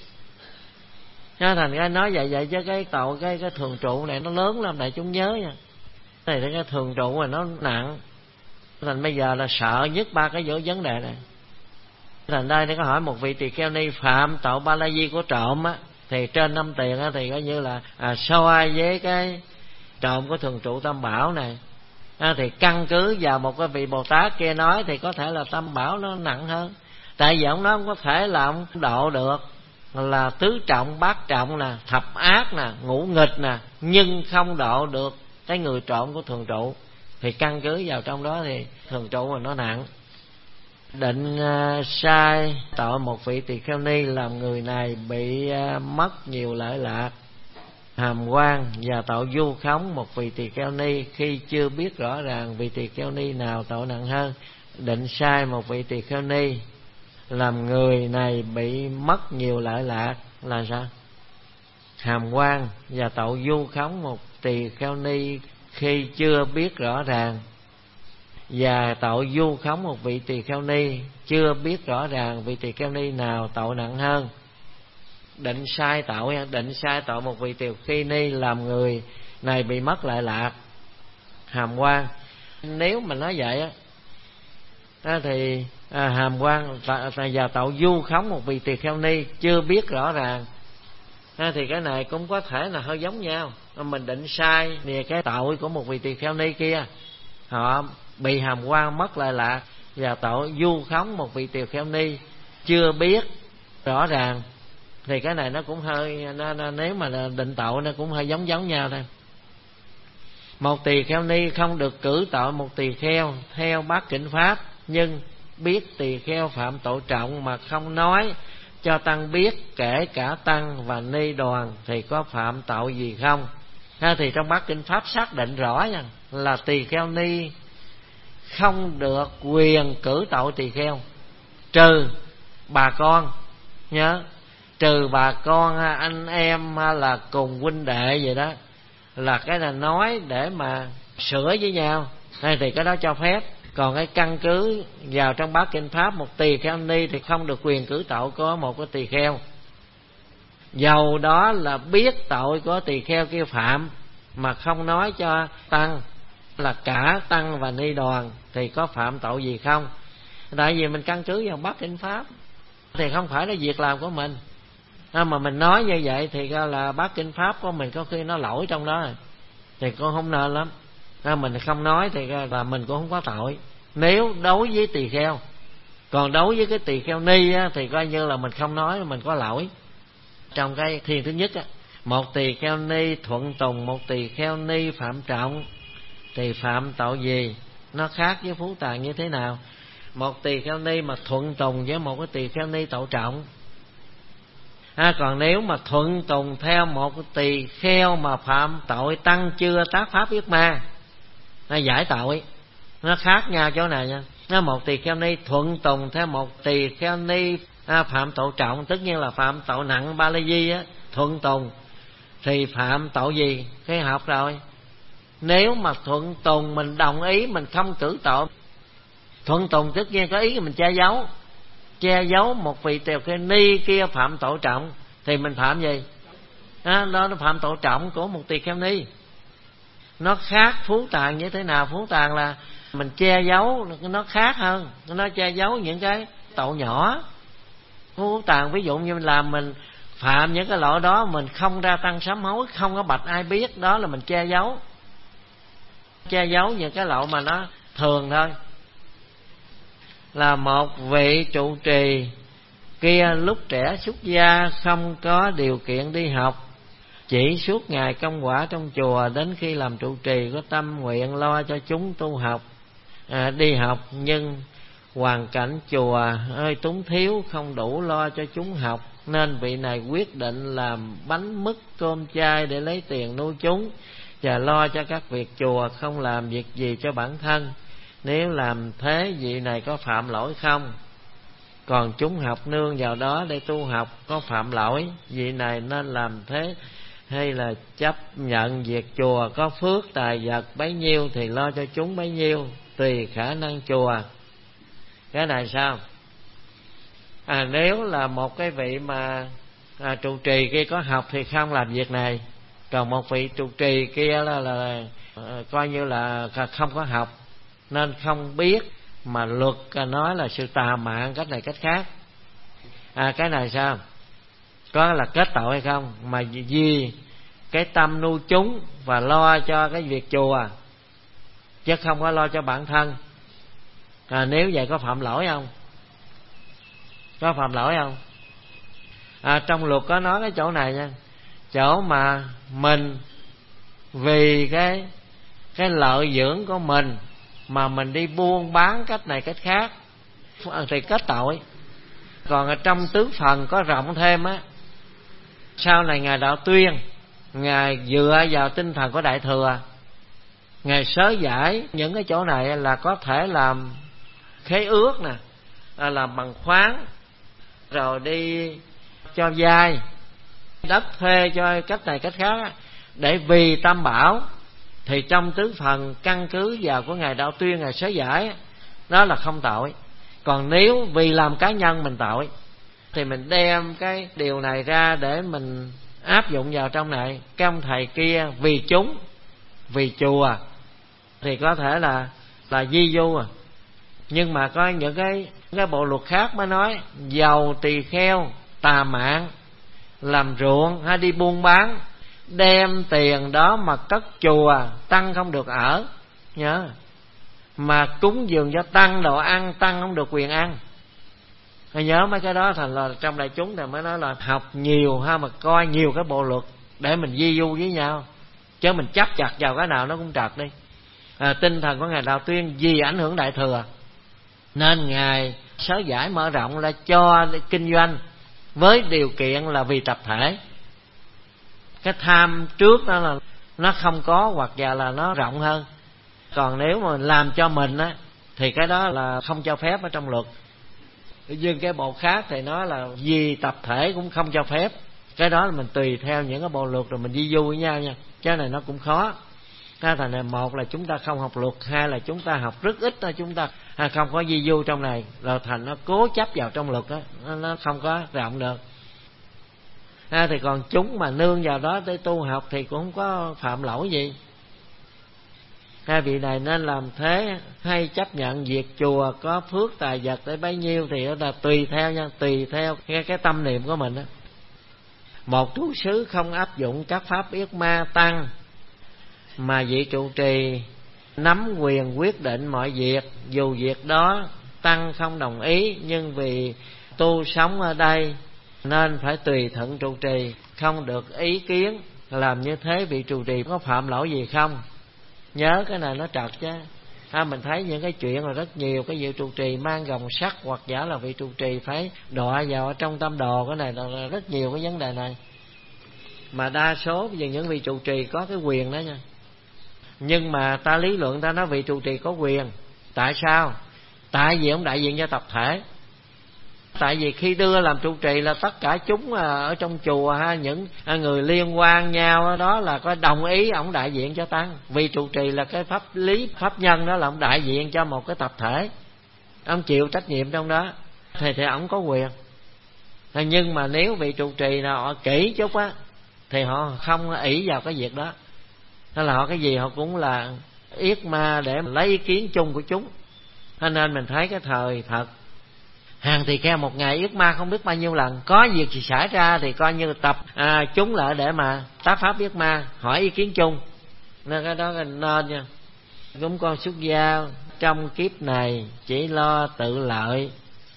Nó thành ra nói vậy chứ cái tội cái thường trụ này nó lớn lắm, đại chúng nhớ nha. Này cái thường trụ này nó nặng. Thành bây giờ là sợ nhất ba cái vấn đề này. Thành đây có hỏi một vị tỳ kheo ni phạm tội ba la di của trộm á, thì trên 5 tiền á, thì coi như là so với cái trộm của thường trụ tam bảo này, thì căn cứ vào một cái vị Bồ Tát kia nói thì có thể là tam bảo nó nặng hơn. Tại vì ông nói không có thể là ông độ được là tứ trọng, bát trọng nè, thập ác nè, ngũ nghịch nè, nhưng không độ được cái người trộm của thường trụ. Thì căn cứ vào trong đó thì thường trụ mà nó nặng. Định sai tội một vị tỳ kheo ni làm người này bị mất nhiều lợi lạc, hàm quan, và tội vu khống một vị tỳ kheo ni khi chưa biết rõ ràng vị tỳ kheo ni nào tội nặng hơn. Định sai một vị tỳ kheo ni làm người này bị mất nhiều lợi lạc là sao? Hàm quan và tội vu khống một tỳ kheo ni khi chưa biết rõ ràng, và tội vu khống một vị tỳ kheo ni chưa biết rõ ràng vị tỳ kheo ni nào tội nặng hơn. Định sai tội một vị tỳ kheo ni làm người này bị mất lợi lạc, hàm quan. Nếu mà nói vậy á thì hàm quan và tội vu khống một vị tỳ kheo ni chưa biết rõ ràng, thì cái này cũng có thể là hơi giống nhau. Mình định sai về cái tội của một vị tỳ kheo ni kia, họ bị hàm quan mất lợi lạc, và tội vu khống một vị tỳ kheo ni chưa biết rõ ràng, thì cái này nó cũng hơi nếu mà định tội nó cũng hơi giống nhau thôi. Một tỳ kheo ni không được cử tội một tỳ kheo theo bát kỉnh pháp, nhưng biết tỳ kheo phạm tội trọng mà không nói cho tăng biết, kể cả tăng và ni đoàn, thì có phạm tội gì không? Thì trong bát kinh pháp xác định rõ nha, là tỳ kheo ni không được quyền cử tội tỳ kheo, trừ bà con. Nhớ, trừ bà con, anh em hay là cùng huynh đệ vậy đó, là cái là nói để mà sửa với nhau, thì cái đó cho phép. Còn cái căn cứ vào trong bát kinh pháp, một tỳ kheo ni thì không được quyền cử tội có một cái tỳ kheo, dầu đó là biết tội của tỳ kheo kia phạm mà không nói cho tăng, là cả tăng và ni đoàn, thì có phạm tội gì không? Tại vì mình căn cứ vào bát kinh pháp, thì không phải là việc làm của mình. Mà mình nói như vậy thì là bát kinh pháp của mình có khi nó lỗi trong đó, thì con không nên lắm. Mình không nói thì là mình cũng không có tội, nếu đối với tỳ kheo. Còn đối với cái tỳ kheo ni á, thì coi như là mình không nói mình có lỗi. Trong cái thiền thứ nhất á, một tỳ kheo ni thuận tùng một tỳ kheo ni phạm trọng thì phạm tội gì? Nó khác với phú tàn như thế nào? Một tỳ kheo ni mà thuận tùng với một cái tỳ kheo ni tội trọng. Còn nếu mà thuận tùng theo một cái tỳ kheo mà phạm tội tăng chưa tác pháp yết ma, nó giải tội, nó khác nhau chỗ này nha. Nó một tỳ kheo ni thuận tùng theo một tỳ kheo ni phạm tội trọng, tất nhiên là phạm tội nặng ba la di á, thuận tùng thì phạm tội gì? Cái học rồi. Nếu mà thuận tùng mình đồng ý mình không cử tội, thuận tùng tất nhiên có ý mình che giấu một vị tỳ kheo ni kia phạm tội trọng, thì mình phạm gì? Đó nó phạm tội trọng của một tỳ kheo ni. Nó khác phú tàn như thế nào? Phú tàn là mình che giấu, nó khác hơn, nó che giấu những cái tội nhỏ. Phú tàn ví dụ như mình phạm những cái lỗi đó, mình không ra tăng sám hối, không có bạch ai biết, đó là mình che giấu. Che giấu những cái lỗi mà nó thường thôi. Là một vị trụ trì kia lúc trẻ xuất gia, không có điều kiện đi học, chỉ suốt ngày công quả trong chùa, đến khi làm trụ trì có tâm nguyện lo cho chúng tu học. Đi học nhưng hoàn cảnh chùa hơi túng thiếu, không đủ lo cho chúng học, nên vị này quyết định làm bánh mứt cơm chay để lấy tiền nuôi chúng và lo cho các việc chùa, không làm việc gì cho bản thân. Nếu làm thế, vị này có phạm lỗi không? Còn chúng học nương vào đó để tu học, có phạm lỗi, vị này nên làm thế hay là chấp nhận việc chùa có phước tài vật bấy nhiêu thì lo cho chúng bấy nhiêu, tùy khả năng chùa. Cái này sao? Nếu là một cái vị mà trụ trì kia có học thì không làm việc này, còn một vị trụ trì kia là coi như là không có học nên không biết, mà luật nói là sự tà mạn cách này cách khác. Cái này sao? Có là kết tội hay không? Mà vì cái tâm nuôi chúng và lo cho cái việc chùa, chứ không có lo cho bản thân. Nếu vậy có phạm lỗi không? Có phạm lỗi không? Trong luật có nói cái chỗ này nha, chỗ mà mình vì cái lợi dưỡng của mình mà mình đi buôn bán cách này cách khác thì kết tội. Còn ở trong tứ phần có rộng thêm á, sau này Ngài Đạo Tuyên, Ngài dựa vào tinh thần của Đại Thừa, Ngài sớ giải những cái chỗ này là có thể làm khế ước nè, làm bằng khoáng, rồi đi cho vay đất thuê cho cách này cách khác, để vì tam bảo. Thì trong tứ phần căn cứ vào của Ngài Đạo Tuyên, Ngài sớ giải, đó là không tội. Còn nếu vì làm cá nhân mình tội, thì mình đem cái điều này ra để mình áp dụng vào trong này. Cái ông thầy kia vì chúng, vì chùa thì có thể là di du. Nhưng mà có những cái bộ luật khác mới nói giàu tỳ kheo, tà mạn, làm ruộng hay đi buôn bán, đem tiền đó mà cất chùa, tăng không được ở nhớ, mà cúng dường cho tăng đồ ăn, tăng không được quyền ăn. Nhớ mấy cái đó, thành là trong đại chúng này mới nói là học nhiều ha, mà coi nhiều cái bộ luật để mình di du với nhau, chứ mình chấp chặt vào cái nào nó cũng trật đi. Tinh thần của Ngài Đạo Tuyên vì ảnh hưởng Đại Thừa nên Ngài sớ giải mở rộng là cho kinh doanh, với điều kiện là vì tập thể. Cái tham trước đó là nó không có, hoặc giả là nó rộng hơn. Còn nếu mà làm cho mình á thì cái đó là không cho phép ở trong luật. Nhưng cái bộ khác thì nói là vì tập thể cũng không cho phép. Cái đó là mình tùy theo những cái bộ luật rồi mình di du với nhau nha. Cái này nó cũng khó. Thành ra một là chúng ta không học luật, hai là chúng ta học rất ít thôi, chúng ta không có di du trong này, rồi thành nó cố chấp vào trong luật đó, nó không có rộng được. Thì còn chúng mà nương vào đó để tu học thì cũng không có phạm lỗi gì. Hai vị này nên làm thế, hay chấp nhận việc chùa có phước tài vật để bấy nhiêu thì là tùy theo nha, tùy theo cái tâm niệm của mình đó. Một trú xứ không áp dụng các pháp yết ma tăng, mà vị trụ trì nắm quyền quyết định mọi việc, dù việc đó tăng không đồng ý, nhưng vì tu sống ở đây nên phải tùy thuận trụ trì, không được ý kiến. Làm như thế vị trụ trì có phạm lỗi gì không? Nhớ cái này nó trật chứ. Mình thấy những cái chuyện là rất nhiều cái vị trụ trì mang gồng sắt, hoặc giả là vị trụ trì phải đọa vào ở trong tâm đồ. Cái này là rất nhiều cái vấn đề này. Mà đa số bây giờ những vị trụ trì có cái quyền đó nha. Nhưng mà ta lý luận ta nói vị trụ trì có quyền. Tại sao? Tại vì ông đại diện cho tập thể. Tại vì khi đưa làm trụ trì là tất cả chúng ở trong chùa ha, những người liên quan nhau đó là có đồng ý ông đại diện cho tăng. Vì trụ trì là cái pháp lý pháp nhân, đó là ông đại diện cho một cái tập thể, ông chịu trách nhiệm trong đó thì ông có quyền. Nhưng mà nếu vị trụ trì nào họ kỹ chút á thì họ không ỷ vào cái việc đó. Nên là họ cái gì họ cũng là yết ma để lấy ý kiến chung của chúng. Cho nên mình thấy cái thời Phật hàng tỳ kheo một ngày yết ma không biết bao nhiêu lần, có việc gì xảy ra thì coi như tập chúng lại để mà tác pháp yết ma, hỏi ý kiến chung. Nên cái đó nên nha. Chúng con xuất gia trong kiếp này chỉ lo tự lợi,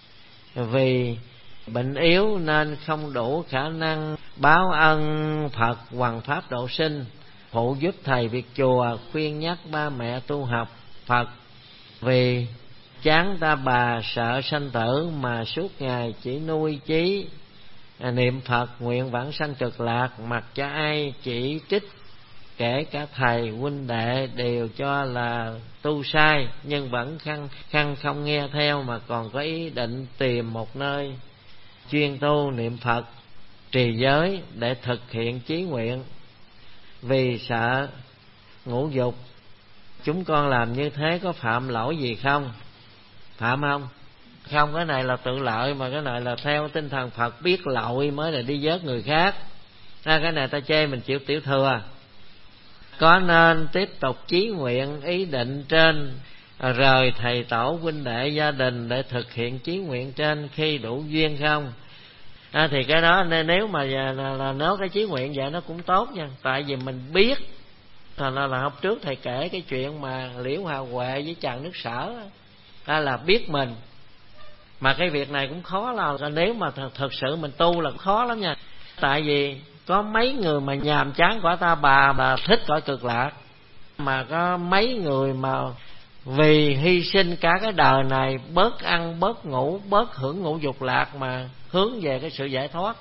vì bệnh yếu nên không đủ khả năng báo ân Phật hoằng pháp độ sinh, phụ giúp thầy việc chùa, khuyên nhắc ba mẹ tu học Phật. Vì chán ta bà sợ sanh tử mà suốt ngày chỉ nuôi chí niệm Phật nguyện vãng sanh cực lạc, mặc cho ai chỉ trích, kể cả thầy huynh đệ đều cho là tu sai, nhưng vẫn khăng không nghe theo, mà còn có ý định tìm một nơi chuyên tu niệm Phật trì giới để thực hiện chí nguyện. Vì sợ ngũ dục, chúng con làm như thế có phạm lỗi gì không? Phạm không? Không, cái này là tự lợi, mà cái này là theo tinh thần Phật, biết lỗi mới là đi vớt người khác. Cái này ta chê mình chịu tiểu thừa. Có nên tiếp tục chí nguyện ý định trên, rời thầy tổ huynh đệ gia đình để thực hiện chí nguyện trên khi đủ duyên không? Thì cái đó nên nếu mà là nếu cái chí nguyện vậy nó cũng tốt nha. Tại vì mình biết, thành ra là hôm trước thầy kể cái chuyện mà Liễu Hà Huệ với Trần Nước Sở là biết mình. Mà cái việc này cũng khó là nếu mà thật sự mình tu là khó lắm nha. Tại vì có mấy người mà nhàm chán cõi ta bà mà thích cõi cực lạc, mà có mấy người mà vì hy sinh cả cái đời này, bớt ăn bớt ngủ, bớt hưởng ngũ dục lạc mà hướng về cái sự giải thoát.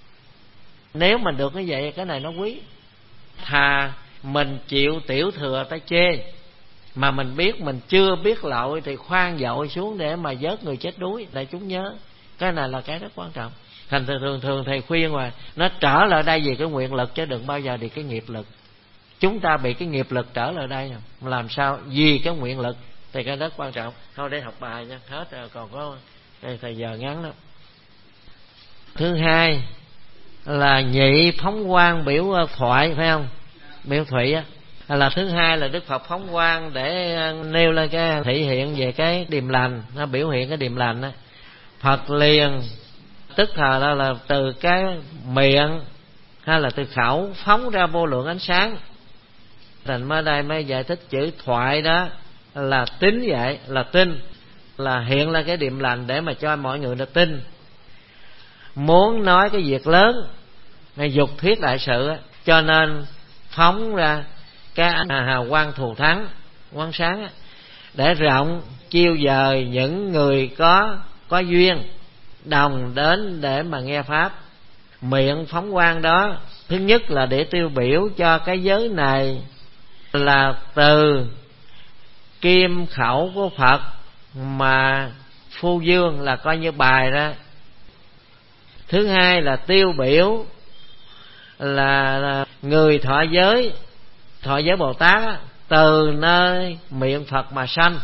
Nếu mình được như vậy, cái này nó quý. Thà mình chịu tiểu thừa ta chê, mà mình biết mình chưa biết lội thì khoan dội xuống để mà vớt người chết đuối. Để chúng nhớ cái này là cái rất quan trọng. Thành thường thầy khuyên mà nó trở lại đây vì cái nguyện lực, chứ đừng bao giờ vì cái nghiệp lực. Chúng ta bị cái nghiệp lực trở lại đây, làm sao vì cái nguyện lực, thì cái rất quan trọng. Thôi để học bài nha, hết rồi, còn có đây thời giờ ngắn lắm. Thứ hai là nhị phóng quang biểu thoại, phải không? Biểu thụy á, là thứ hai là Đức Phật phóng quang để nêu lên cái thể hiện về cái điềm lành, nó biểu hiện cái điềm lành á. Phật liền tức là từ cái miệng hay là từ khẩu phóng ra vô lượng ánh sáng. Thành mới đây mới giải thích chữ thoại đó là tín vậy, là tin, là hiện lên cái điềm lành để mà cho mọi người được tin. Muốn nói cái việc lớn, dục thuyết đại sự, cho nên phóng ra cái hào quang thù thắng, quang sáng, để rộng chiêu dời những người có duyên đồng đến để mà nghe pháp. Miệng phóng quang đó, thứ nhất là để tiêu biểu cho cái giới này là từ kim khẩu của Phật mà phu dương, là coi như bài ra. Thứ hai là tiêu biểu là người thọ giới Bồ Tát á, từ nơi miệng Phật mà sanh.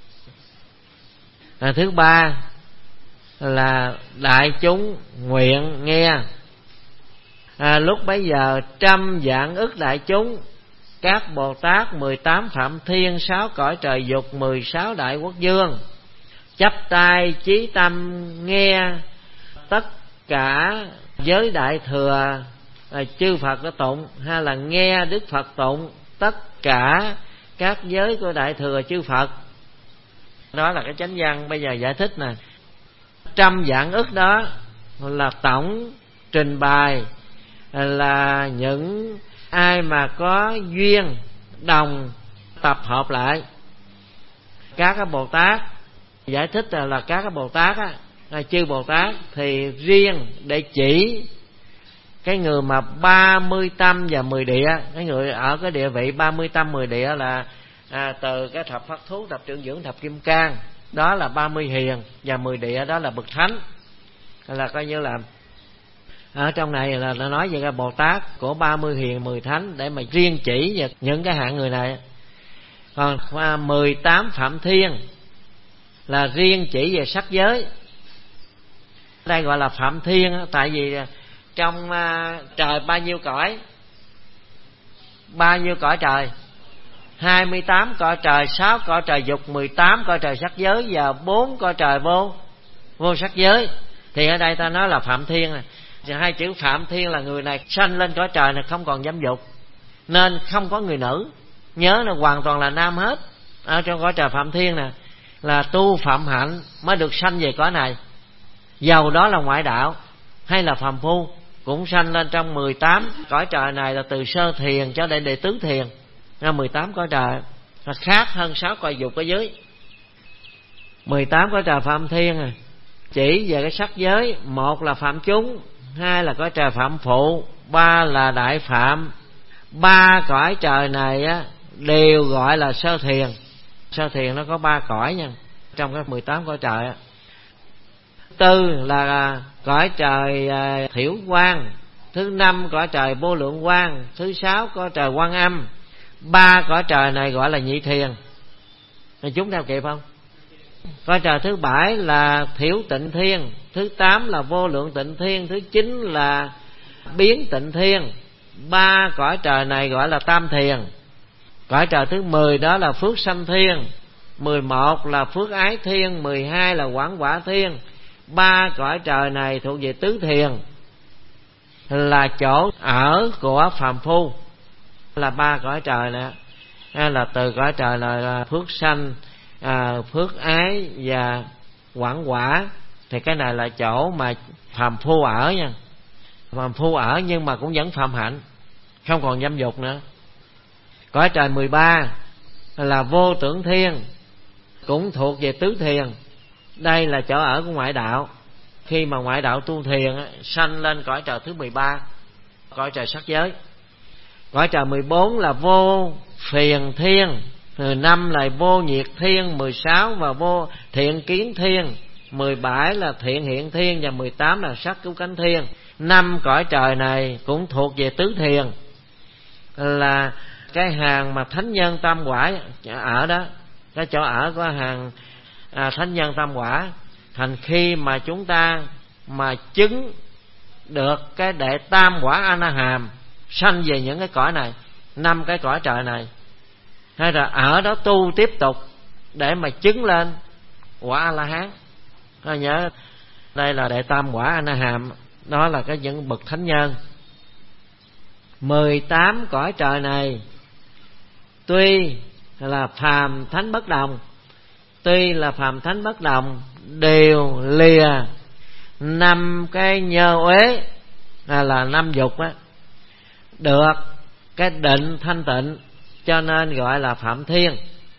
Thứ ba là đại chúng nguyện nghe. Lúc bấy giờ trăm vạn ức đại chúng, các Bồ Tát 18 Phạm Thiên, 6 cõi trời dục, 16 đại quốc vương, chắp tay chí tâm nghe tất cả giới đại thừa chư Phật đã tụng, hay là nghe Đức Phật tụng tất cả các giới của đại thừa chư Phật. Đó là cái chánh văn bây giờ giải thích nè. Trăm vạn ức đó là tổng trình bày là những ai mà có duyên đồng tập hợp lại. Các cái Bồ Tát giải thích là các cái Bồ Tát á, chư Bồ Tát thì riêng để chỉ cái người mà 30 tâm và 10 địa. Cái người ở cái địa vị 30 tâm 10 địa là từ cái thập phát thú, thập trưởng dưỡng, thập kim cang, đó là 30 hiền, và 10 địa đó là bậc thánh. Là coi như là ở trong này là nó nói về cái Bồ Tát của 30 hiền 10 thánh để mà riêng chỉ về những cái hạng người này. Còn 18 Phạm Thiên là riêng chỉ về sắc giới. Đây gọi là Phạm Thiên, tại vì trong trời bao nhiêu cõi? bao nhiêu cõi trời? 28 cõi trời, 6 cõi trời dục, 18 cõi trời sắc giới và 4 cõi trời vô sắc giới. Thì ở đây ta nói là phạm thiên này. Hai chữ phạm thiên là người này sanh lên cõi trời này không còn dâm dục, nên không có người nữ. Nhớ là hoàn toàn là nam hết. Ở trong cõi trời phạm thiên nè, là tu phạm hạnh mới được sanh về cõi này. Dầu đó là ngoại đạo hay là phàm phu cũng sanh lên trong 18 cõi trời này, là từ sơ thiền cho đến đệ tứ thiền. 18 cõi trời là khác hơn 6 cõi dục ở dưới. 18 cõi trời phạm thiên này chỉ về cái sắc giới. Một là phạm chúng, hai là cõi trời phạm phụ, ba là đại phạm. Ba cõi trời này á đều gọi là sơ thiền. Sơ thiền nó có 3 cõi nha, trong cái 18 cõi trời á. Tư là cõi trời thiểu quang, thứ 5 cõi trời vô lượng quang, thứ 6 cõi trời quan âm. 3 cõi trời này gọi là nhị thiền. Chúng theo kịp không? Cõi trời thứ 7 là thiểu tịnh thiên, thứ 8 là vô lượng tịnh thiên, thứ 9 là biến tịnh thiên. 3 cõi trời này gọi là tam thiền. Cõi trời thứ 10 đó là phước sanh thiên, 11 là phước ái thiên, 12 là quảng quả thiên. 3 cõi trời này thuộc về tứ thiền, là chỗ ở của phàm phu. Là 3 cõi trời nè, là từ cõi trời là phước sanh, phước ái và quảng quả. Thì cái này là chỗ mà phàm phu ở nha. Phàm phu ở nhưng mà cũng vẫn phạm hạnh, không còn dâm dục nữa. Cõi trời 13 là vô tưởng thiên, cũng thuộc về tứ thiền. Đây là chỗ ở của ngoại đạo. Khi mà ngoại đạo tu thiền sanh lên cõi trời thứ 13, cõi trời sắc giới. Cõi trời 14 là vô phiền thiên, 15 là vô nhiệt thiên, 16 và vô thiện kiến thiên, 17 là thiện hiện thiên và 18 là sắc cứu cánh thiên. 5 cõi trời này cũng thuộc về tứ thiền, là cái hàng mà thánh nhân tam quả ở đó, cái chỗ ở của hàng thánh nhân tam quả. Thành khi mà chúng ta mà chứng được cái đệ tam quả A Na Hàm, sanh về những cái cõi này, 5 cái cõi trời này, hay là ở đó tu tiếp tục để mà chứng lên quả A La Hán. Nhớ đây là đệ tam quả A Na Hàm, đó là cái những bậc thánh nhân. 18 cõi trời này tuy là phàm thánh bất đồng, đều lìa 5 cái nhơ uế, là 5 dục á, được cái định thanh tịnh, cho nên gọi là phạm thiên.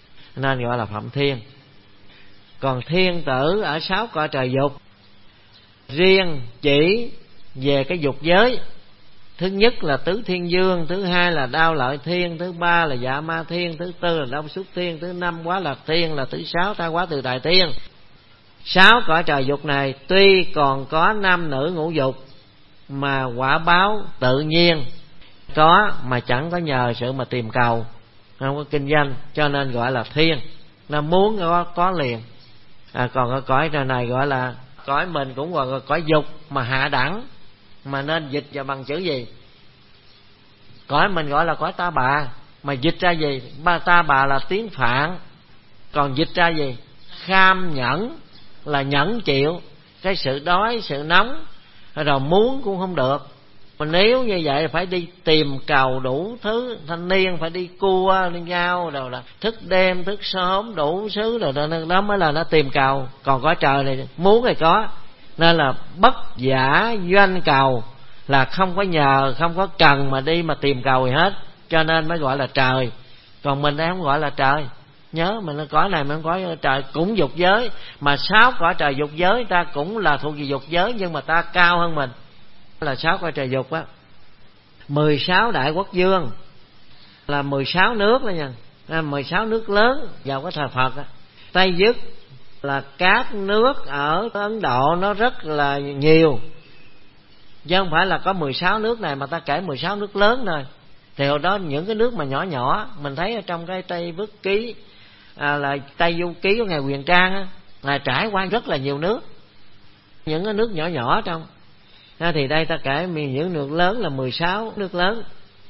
Còn thiên tử ở 6 cõi trời dục, riêng chỉ về cái dục giới. Thứ nhất là tứ thiên dương, thứ hai là đao lợi thiên, thứ ba là dạ ma thiên, thứ tư là đông xuất thiên, thứ năm quá lạc thiên, là thứ 6 tha hóa từ đại thiên. 6 cõi trời dục này tuy còn có nam nữ ngũ dục, mà quả báo tự nhiên có, mà chẳng có nhờ sự mà tìm cầu, không có kinh doanh, cho nên gọi là thiên. Nó muốn có liền. Còn cái cõi trời này gọi là cõi mình cũng gọi là cõi dục mà hạ đẳng, mà nên dịch vào bằng chữ gì? Cõi mình gọi là cõi ta bà, mà dịch ra gì? Ta bà là tiếng Phạn, còn dịch ra gì? Kham nhẫn, là nhẫn chịu cái sự đói, sự nóng, rồi muốn cũng không được. Mà nếu như vậy phải đi tìm cầu đủ thứ, thanh niên phải đi cua đi nhau, rồi là thức đêm thức sớm đủ thứ, rồi đó mới là nó tìm cầu. Còn cõi trời này muốn thì có, nên là bất giả doanh cầu, là không có nhờ, không có cần mà đi mà tìm cầu gì hết, cho nên mới gọi là trời. Còn mình đây không gọi là trời. Nhớ mình cõi này mình có trời cũng dục giới, mà 6 cõi trời dục giới ta cũng là thuộc về dục giới, nhưng mà ta cao hơn mình, là 6 cõi trời dục á. 16 đại quốc vương là 16 nước đó nha, 16 nước lớn giàu có thờ Phật á. Tây Dứt là các nước ở Ấn Độ nó rất là nhiều, chứ không phải là có 16 nước này mà ta kể 16 nước lớn thôi. Thì hồi đó những cái nước mà nhỏ nhỏ, mình thấy ở trong cái Tây Vức Ký, là Tây Du Ký của ngài Huyền Trang á, ngài trải qua rất là nhiều nước, những cái nước nhỏ nhỏ trong. Thì đây ta kể những nước lớn là 16 nước lớn.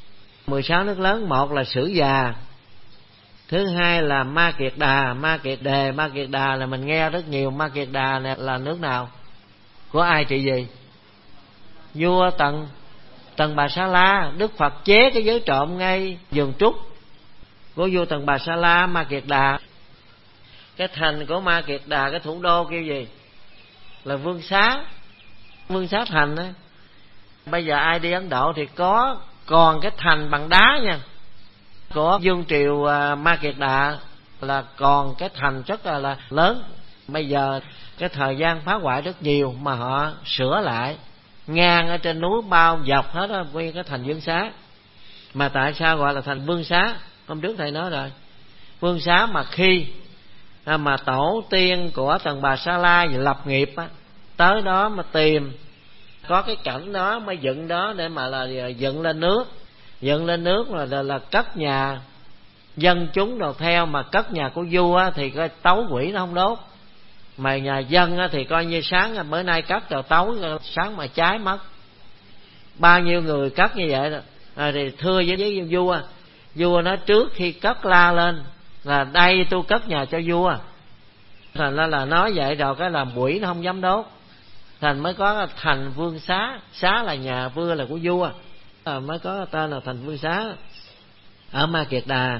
16 nước lớn, một là Sử Già, thứ hai là Ma Kiệt Đà, Ma Kiệt Đề. Ma Kiệt Đà là mình nghe rất nhiều. Ma Kiệt Đà này là nước nào, của ai trị vì? Vua Tần Bà Sa La. Đức Phật chế cái giới trộm ngay vườn trúc của vua Tần Bà Sa La, Ma Kiệt Đà. Cái thành của Ma Kiệt Đà, cái thủ đô kêu gì? Là Vương Xá. Vương Xá thành á. Bây giờ ai đi Ấn Độ thì còn cái thành bằng đá nha, của vương triều Ma Kiệt Đà, là còn cái thành rất là lớn. Bây giờ cái thời gian phá hoại rất nhiều mà họ sửa lại, ngang ở trên núi bao dọc hết á, nguyên cái thành Vương Xá. Mà tại sao gọi là thành Vương Xá? Hôm trước thầy nói rồi, Vương Xá mà khi mà tổ tiên của Tần Bà Sa La lập nghiệp á, tới đó mà tìm có cái cảnh đó mới dựng đó, để mà là dựng lên nước. Dựng lên nước là cất nhà dân chúng đồ theo, mà cất nhà của vua á, thì coi tấu quỷ nó không đốt, mà nhà dân á, thì coi như sáng bữa nay cất rồi tấu sáng mà cháy mất. Bao nhiêu người cất như vậy thì thưa với vua nói trước khi cất la lên là đây tôi cất nhà cho vua. Thành ra là nói vậy rồi cái làm quỷ nó không dám đốt, thành mới có thành Vương Xá. Xá là nhà, Vương là của vua, mới có tên là thành Vương Xá ở Ma Kiệt Đà.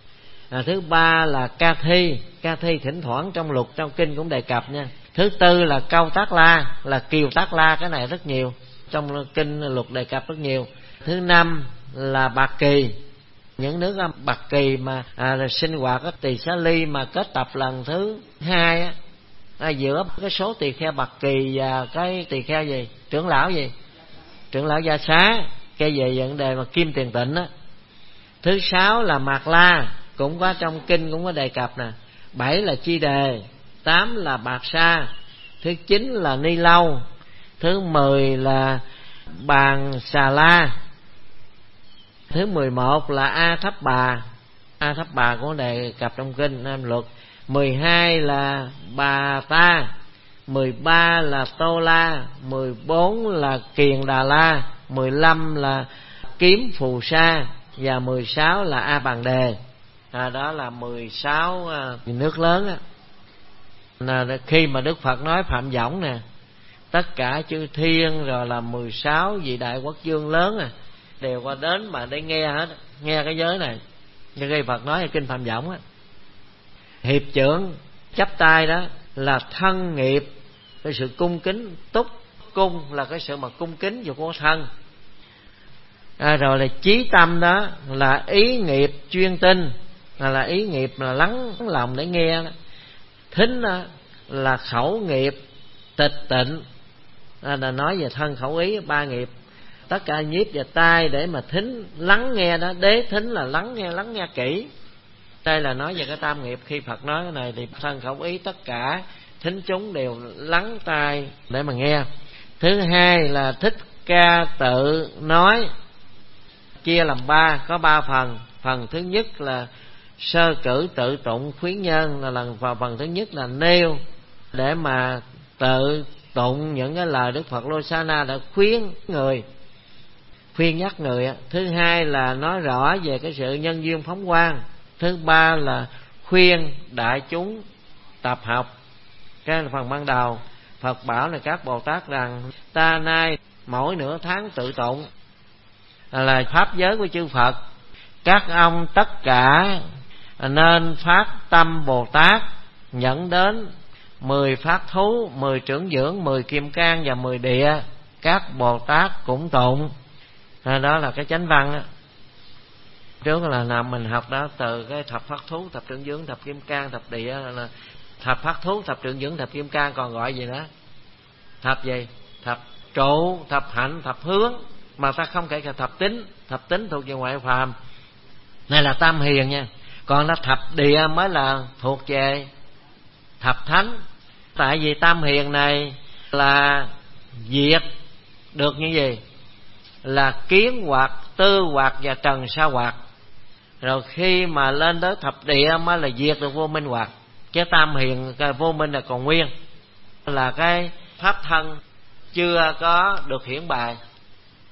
Thứ ba là Ca Thi. Ca Thi thỉnh thoảng trong luật trong kinh cũng đề cập nha. Thứ tư là Câu Tác La, là Kiều Tác La. Cái này rất nhiều, trong kinh luật đề cập rất nhiều. Thứ năm là Bạc Kỳ. Những nước Bạc Kỳ mà sinh hoạt cái Tỳ Xá Ly mà kết tập lần thứ hai á, giữa cái số tỳ kheo Bạc Kỳ và cái tỳ kheo gì, trưởng lão gì, trưởng lão Gia Xá, cái về vấn đề mà Kim Tiền Tịnh á. Thứ sáu là Mạt La, cũng có trong kinh cũng có đề cập nè. 7 là Chi Đề, 8 là Bạc Sa, thứ 9 là Ni Lâu, thứ 10 là Bàn Xà La, thứ 11 là A Thấp Bà. A Thấp Bà cũng đề cập trong kinh Nam Luật. 12 là Bà Ta, 13 là Tô La, 14 là Kiền Đà La, 15 là Kiếm Phù Sa, và 16 là A Bàn Đề. Đó là 16 nước lớn á. Khi mà Đức Phật nói Phạm Võng nè, tất cả chư thiên rồi là 16 vị đại quốc vương lớn đều qua đến mà để nghe hết, nghe cái giới này. Như khi Phật nói ở kinh Phạm Võng á, hiệp trưởng chắp tay đó là thân nghiệp, cái sự cung kính. Túc cung là cái sự mà cung kính vào của thân. Rồi là chí tâm đó là ý nghiệp chuyên tinh, là ý nghiệp là lắng lòng để nghe đó. Thính đó là khẩu nghiệp tịch tịnh, là nói về thân khẩu ý, ba nghiệp. Tất cả nhiếp và tai để mà thính lắng nghe đó. Đế thính là lắng nghe kỹ. Đây là nói về cái tam nghiệp. Khi Phật nói cái này thì thân khẩu ý tất cả thính chúng đều lắng tai để mà nghe. Thứ hai là Thích Ca Tự Nói, chia làm ba, có 3 phần. Phần thứ nhất là sơ cử tự tụng khuyến nhân, là phần thứ nhất là nêu để mà tự tụng những cái lời Đức Phật Lô Sa Na đã khuyên nhắc người. Thứ hai là nói rõ về cái sự nhân duyên phóng quang. Thứ ba là khuyên đại chúng tập học. Cái là phần ban đầu. Phật bảo là các Bồ Tát rằng ta nay mỗi nửa tháng tự tụng là pháp giới của chư Phật. Các ông tất cả nên phát tâm Bồ Tát, dẫn đến 10 phát thú, 10 trưởng dưỡng, 10 kim cang và 10 địa. Các Bồ Tát cũng tụng. Đó là cái chánh văn á. Trước là nào mình học đó, từ cái thập phát thú, thập trưởng dưỡng, thập kim cang, thập địa, là thập phát thú, thập trưởng dưỡng, thập kim cang, còn gọi gì nữa? Thập gì? Thập trụ, thập hạnh, thập hướng. Mà ta không kể cả thập tính. Thập tính thuộc về ngoại phàm, này là tam hiền nha. Còn là thập địa mới là thuộc về thập thánh. Tại vì tam hiền này là diệt được những gì? Là kiến hoạt, tư hoạt và trần sa hoạt. Rồi khi mà lên tới thập địa mới là diệt được vô minh hoạt. Chứ tam hiền cái vô minh là còn nguyên, là cái pháp thân chưa có được hiển bài.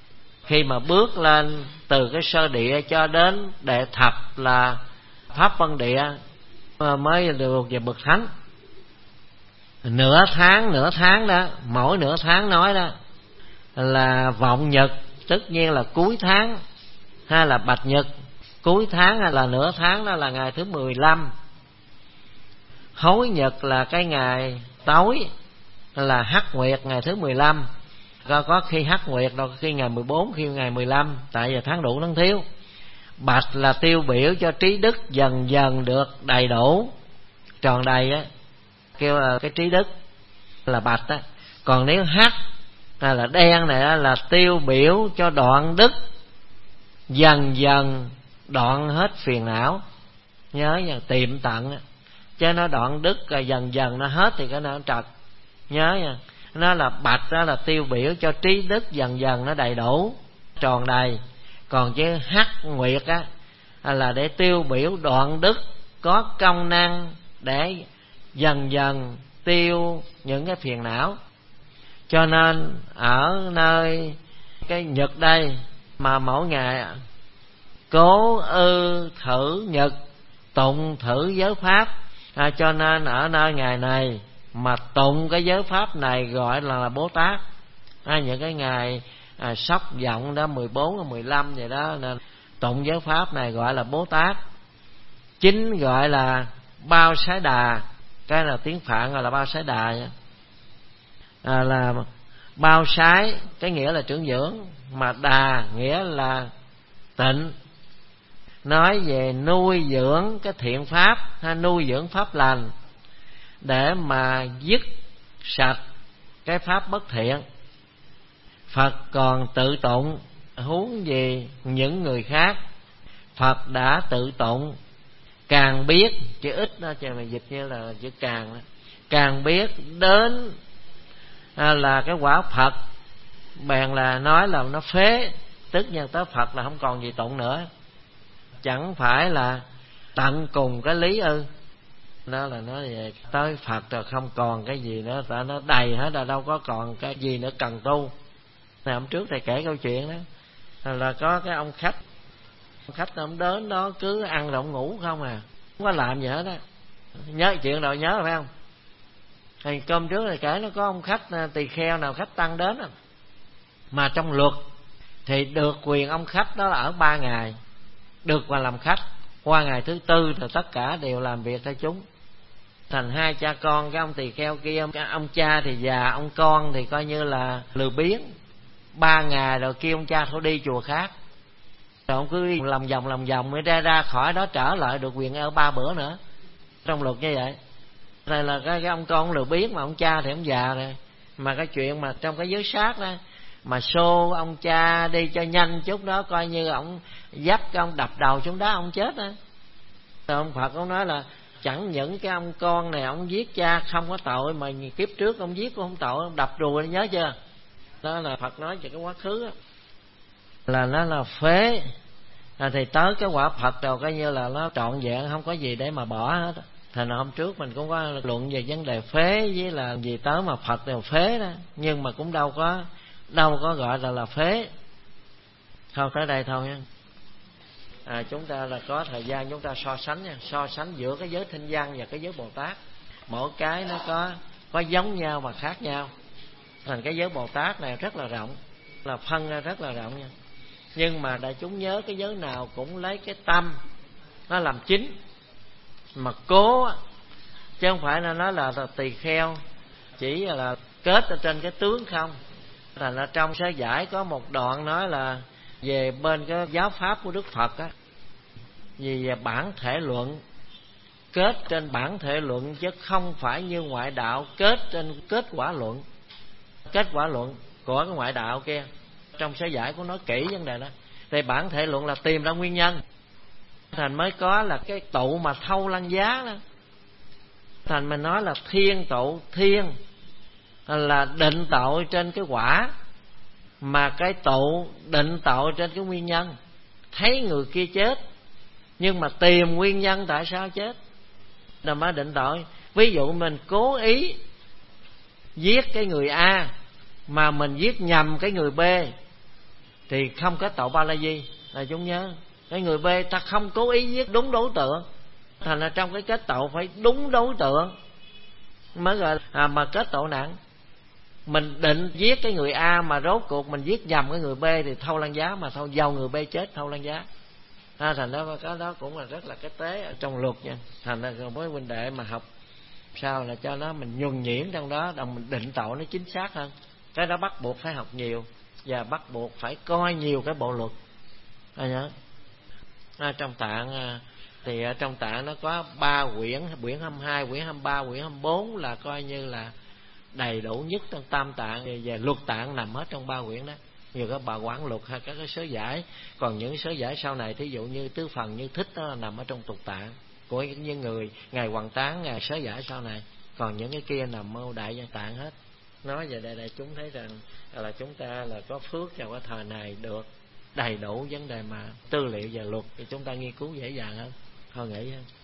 Khi mà bước lên từ cái sơ địa cho đến đệ thập là pháp vân địa mới được về bậc thánh. Nửa tháng đó, mỗi nửa tháng nói đó là vọng nhật, tất nhiên là cuối tháng, hay là bạch nhật cuối tháng, hay là nửa tháng, đó là ngày thứ 15. Hối nhật là cái ngày tối, là hắc nguyệt ngày thứ 15. Có khi hắc nguyệt, đâu khi ngày 14, khi ngày 15, tại vì tháng đủ tháng thiếu. Bạch là tiêu biểu cho trí đức dần dần được đầy đủ, tròn đầy á, kêu là cái trí đức là bạch á. Còn nếu hắc là đen này là tiêu biểu cho đoạn đức dần dần đoạn hết phiền não. Nhớ nha, tiệm tận á, chứ nó đoạn đức rồi dần dần nó hết thì cái nó trật. Nhớ nha, nó là bạch, đó là tiêu biểu cho trí đức dần dần nó đầy đủ, tròn đầy. Còn chứ hắc nguyệt á là để tiêu biểu đoạn đức có công năng để dần dần tiêu những cái phiền não. Cho nên ở nơi cái nhật đây mà mỗi ngày cố ư thử nhật, tụng thử giới pháp, cho nên ở nơi ngày này mà tụng cái giới pháp này gọi là Bồ Tát. Những cái ngày sóc vọng đó 14, 15 vậy đó, nên tụng giới pháp này gọi là Bồ Tát. Chính gọi là Bao Sái Đà, cái là tiếng Phạn gọi là Bao Sái Đà. Là Bao Sái cái nghĩa là trưởng dưỡng, mà Đà nghĩa là tịnh, nói về nuôi dưỡng cái thiện pháp, hay nuôi dưỡng pháp lành để mà dứt sạch cái pháp bất thiện. Phật còn tự tụng, huống gì những người khác. Phật đã tự tụng, càng biết, chữ ít đó chứ mà dịch như là chữ càng đó, càng biết đến là cái quả Phật, bèn là nói là nó phế, tức nhân tới Phật là không còn gì tụng nữa. Chẳng phải là tận cùng cái lý ư? Đó là nói về tới Phật rồi không còn cái gì nữa, tại nó đầy hết rồi, đâu có còn cái gì nữa cần tu. Ngày hôm trước thầy kể câu chuyện đó, là có cái ông khách ông đến đó cứ ăn rồi ông ngủ không à, không có làm gì hết á. Nhớ chuyện rồi nhớ rồi phải không? Thì cơm trước thầy kể nó có ông khách tỳ kheo nào khách tăng đến à, mà trong luật thì được quyền ông khách đó là ở 3 ngày được vào làm khách, qua ngày thứ 4 thì tất cả đều làm việc cho chúng. Thành hai cha con, cái ông tỳ kheo kia, cái ông cha thì già, ông con thì coi như là lười biếng. 3 ngày rồi kêu ông cha thôi đi chùa khác, rồi ông cứ đi lòng vòng mới ra khỏi đó, trở lại được quyền ở 3 bữa nữa, trong luật như vậy. Đây là cái ông con lười biếng, mà ông cha thì ông già rồi. Mà cái chuyện mà trong cái giới sát đó mà xô ông cha đi cho nhanh chút đó, coi như ông dắt cái ông đập đầu xuống đá ông chết á. Rồi ông Phật ông nói là chẳng những cái ông con này ông giết cha không có tội, mà kiếp trước ông giết cũng không tội, ông đập rùa, nhớ chưa? Đó là Phật nói về cái quá khứ đó, là nó là phế. Thì tới cái quả Phật rồi coi như là nó trọn vẹn, không có gì để mà bỏ hết. Thành hôm trước mình cũng có luận về vấn đề phế với là gì, tới mà Phật đều phế đó, nhưng mà cũng đâu có gọi là phế. Thôi tới đây thôi nha. Chúng ta là có thời gian chúng ta so sánh nha, so sánh giữa cái giới Thanh Văn và cái giới Bồ Tát. Mỗi cái nó có giống nhau mà khác nhau. Thành cái giới Bồ Tát này rất là rộng, là phân ra rất là rộng nha. Nhưng mà đại chúng nhớ cái giới nào cũng lấy cái tâm nó làm chính mà cố, chứ không phải là nói là tỳ kheo chỉ là kết ở trên cái tướng không. Thành ra trong Sớ Giải có một đoạn nói là về bên cái giáo pháp của Đức Phật á, về bản thể luận, kết trên bản thể luận chứ không phải như ngoại đạo kết trên kết quả luận. Kết quả luận của cái ngoại đạo kia, trong Sớ Giải cũng nói kỹ vấn đề đó. Thì bản thể luận là tìm ra nguyên nhân, thành mới có là cái tụ mà thâu lăng giá đó. Thành mình nói là thiên tụ, thiên là định tội trên cái quả, mà cái tụ định tội trên cái nguyên nhân. Thấy người kia chết nhưng mà tìm nguyên nhân tại sao chết rồi mới định tội. Ví dụ mình cố ý giết cái người A mà mình giết nhầm cái người B, thì không kết tội ba la di. Là chúng nhớ, cái người B ta không cố ý giết đúng đối tượng, thành ra trong cái kết tội phải đúng đối tượng mới gọi mà kết tội nặng. Mình định giết cái người A mà rốt cuộc mình giết nhầm cái người B thì thâu lăng giá, mà thâu dầu người B chết thâu lăng giá. Thành ra cái đó cũng là rất là cái tế ở trong luật nha. Thành ra với huynh đệ mà học sao là cho nó mình nhuần nhuyễn trong đó, đồng mình định tội nó chính xác hơn. Cái đó bắt buộc phải học nhiều và bắt buộc phải coi nhiều cái bộ luật. Nhớ trong Tạng thì trong Tạng nó có 3 quyển, quyển 22, quyển 23, quyển 24 là coi như là đầy đủ nhất trong Tam Tạng. Về luật Tạng nằm hết trong 3 quyển đó. Nhiều cái bà quản luật hay các cái sớ giải, còn những sớ giải sau này thí dụ như tứ phần như thích đó nằm ở trong Tục Tạng của những người ngày Hoằng Tán, ngày sớ giải sau này. Còn những cái kia nằm ở Đại Văn Tạng hết. Nói về đây đại chúng thấy rằng là chúng ta là có phước vào cái thời này được đầy đủ vấn đề mà tư liệu và luật thì chúng ta nghiên cứu dễ dàng hơn, thôi nghĩ hơn.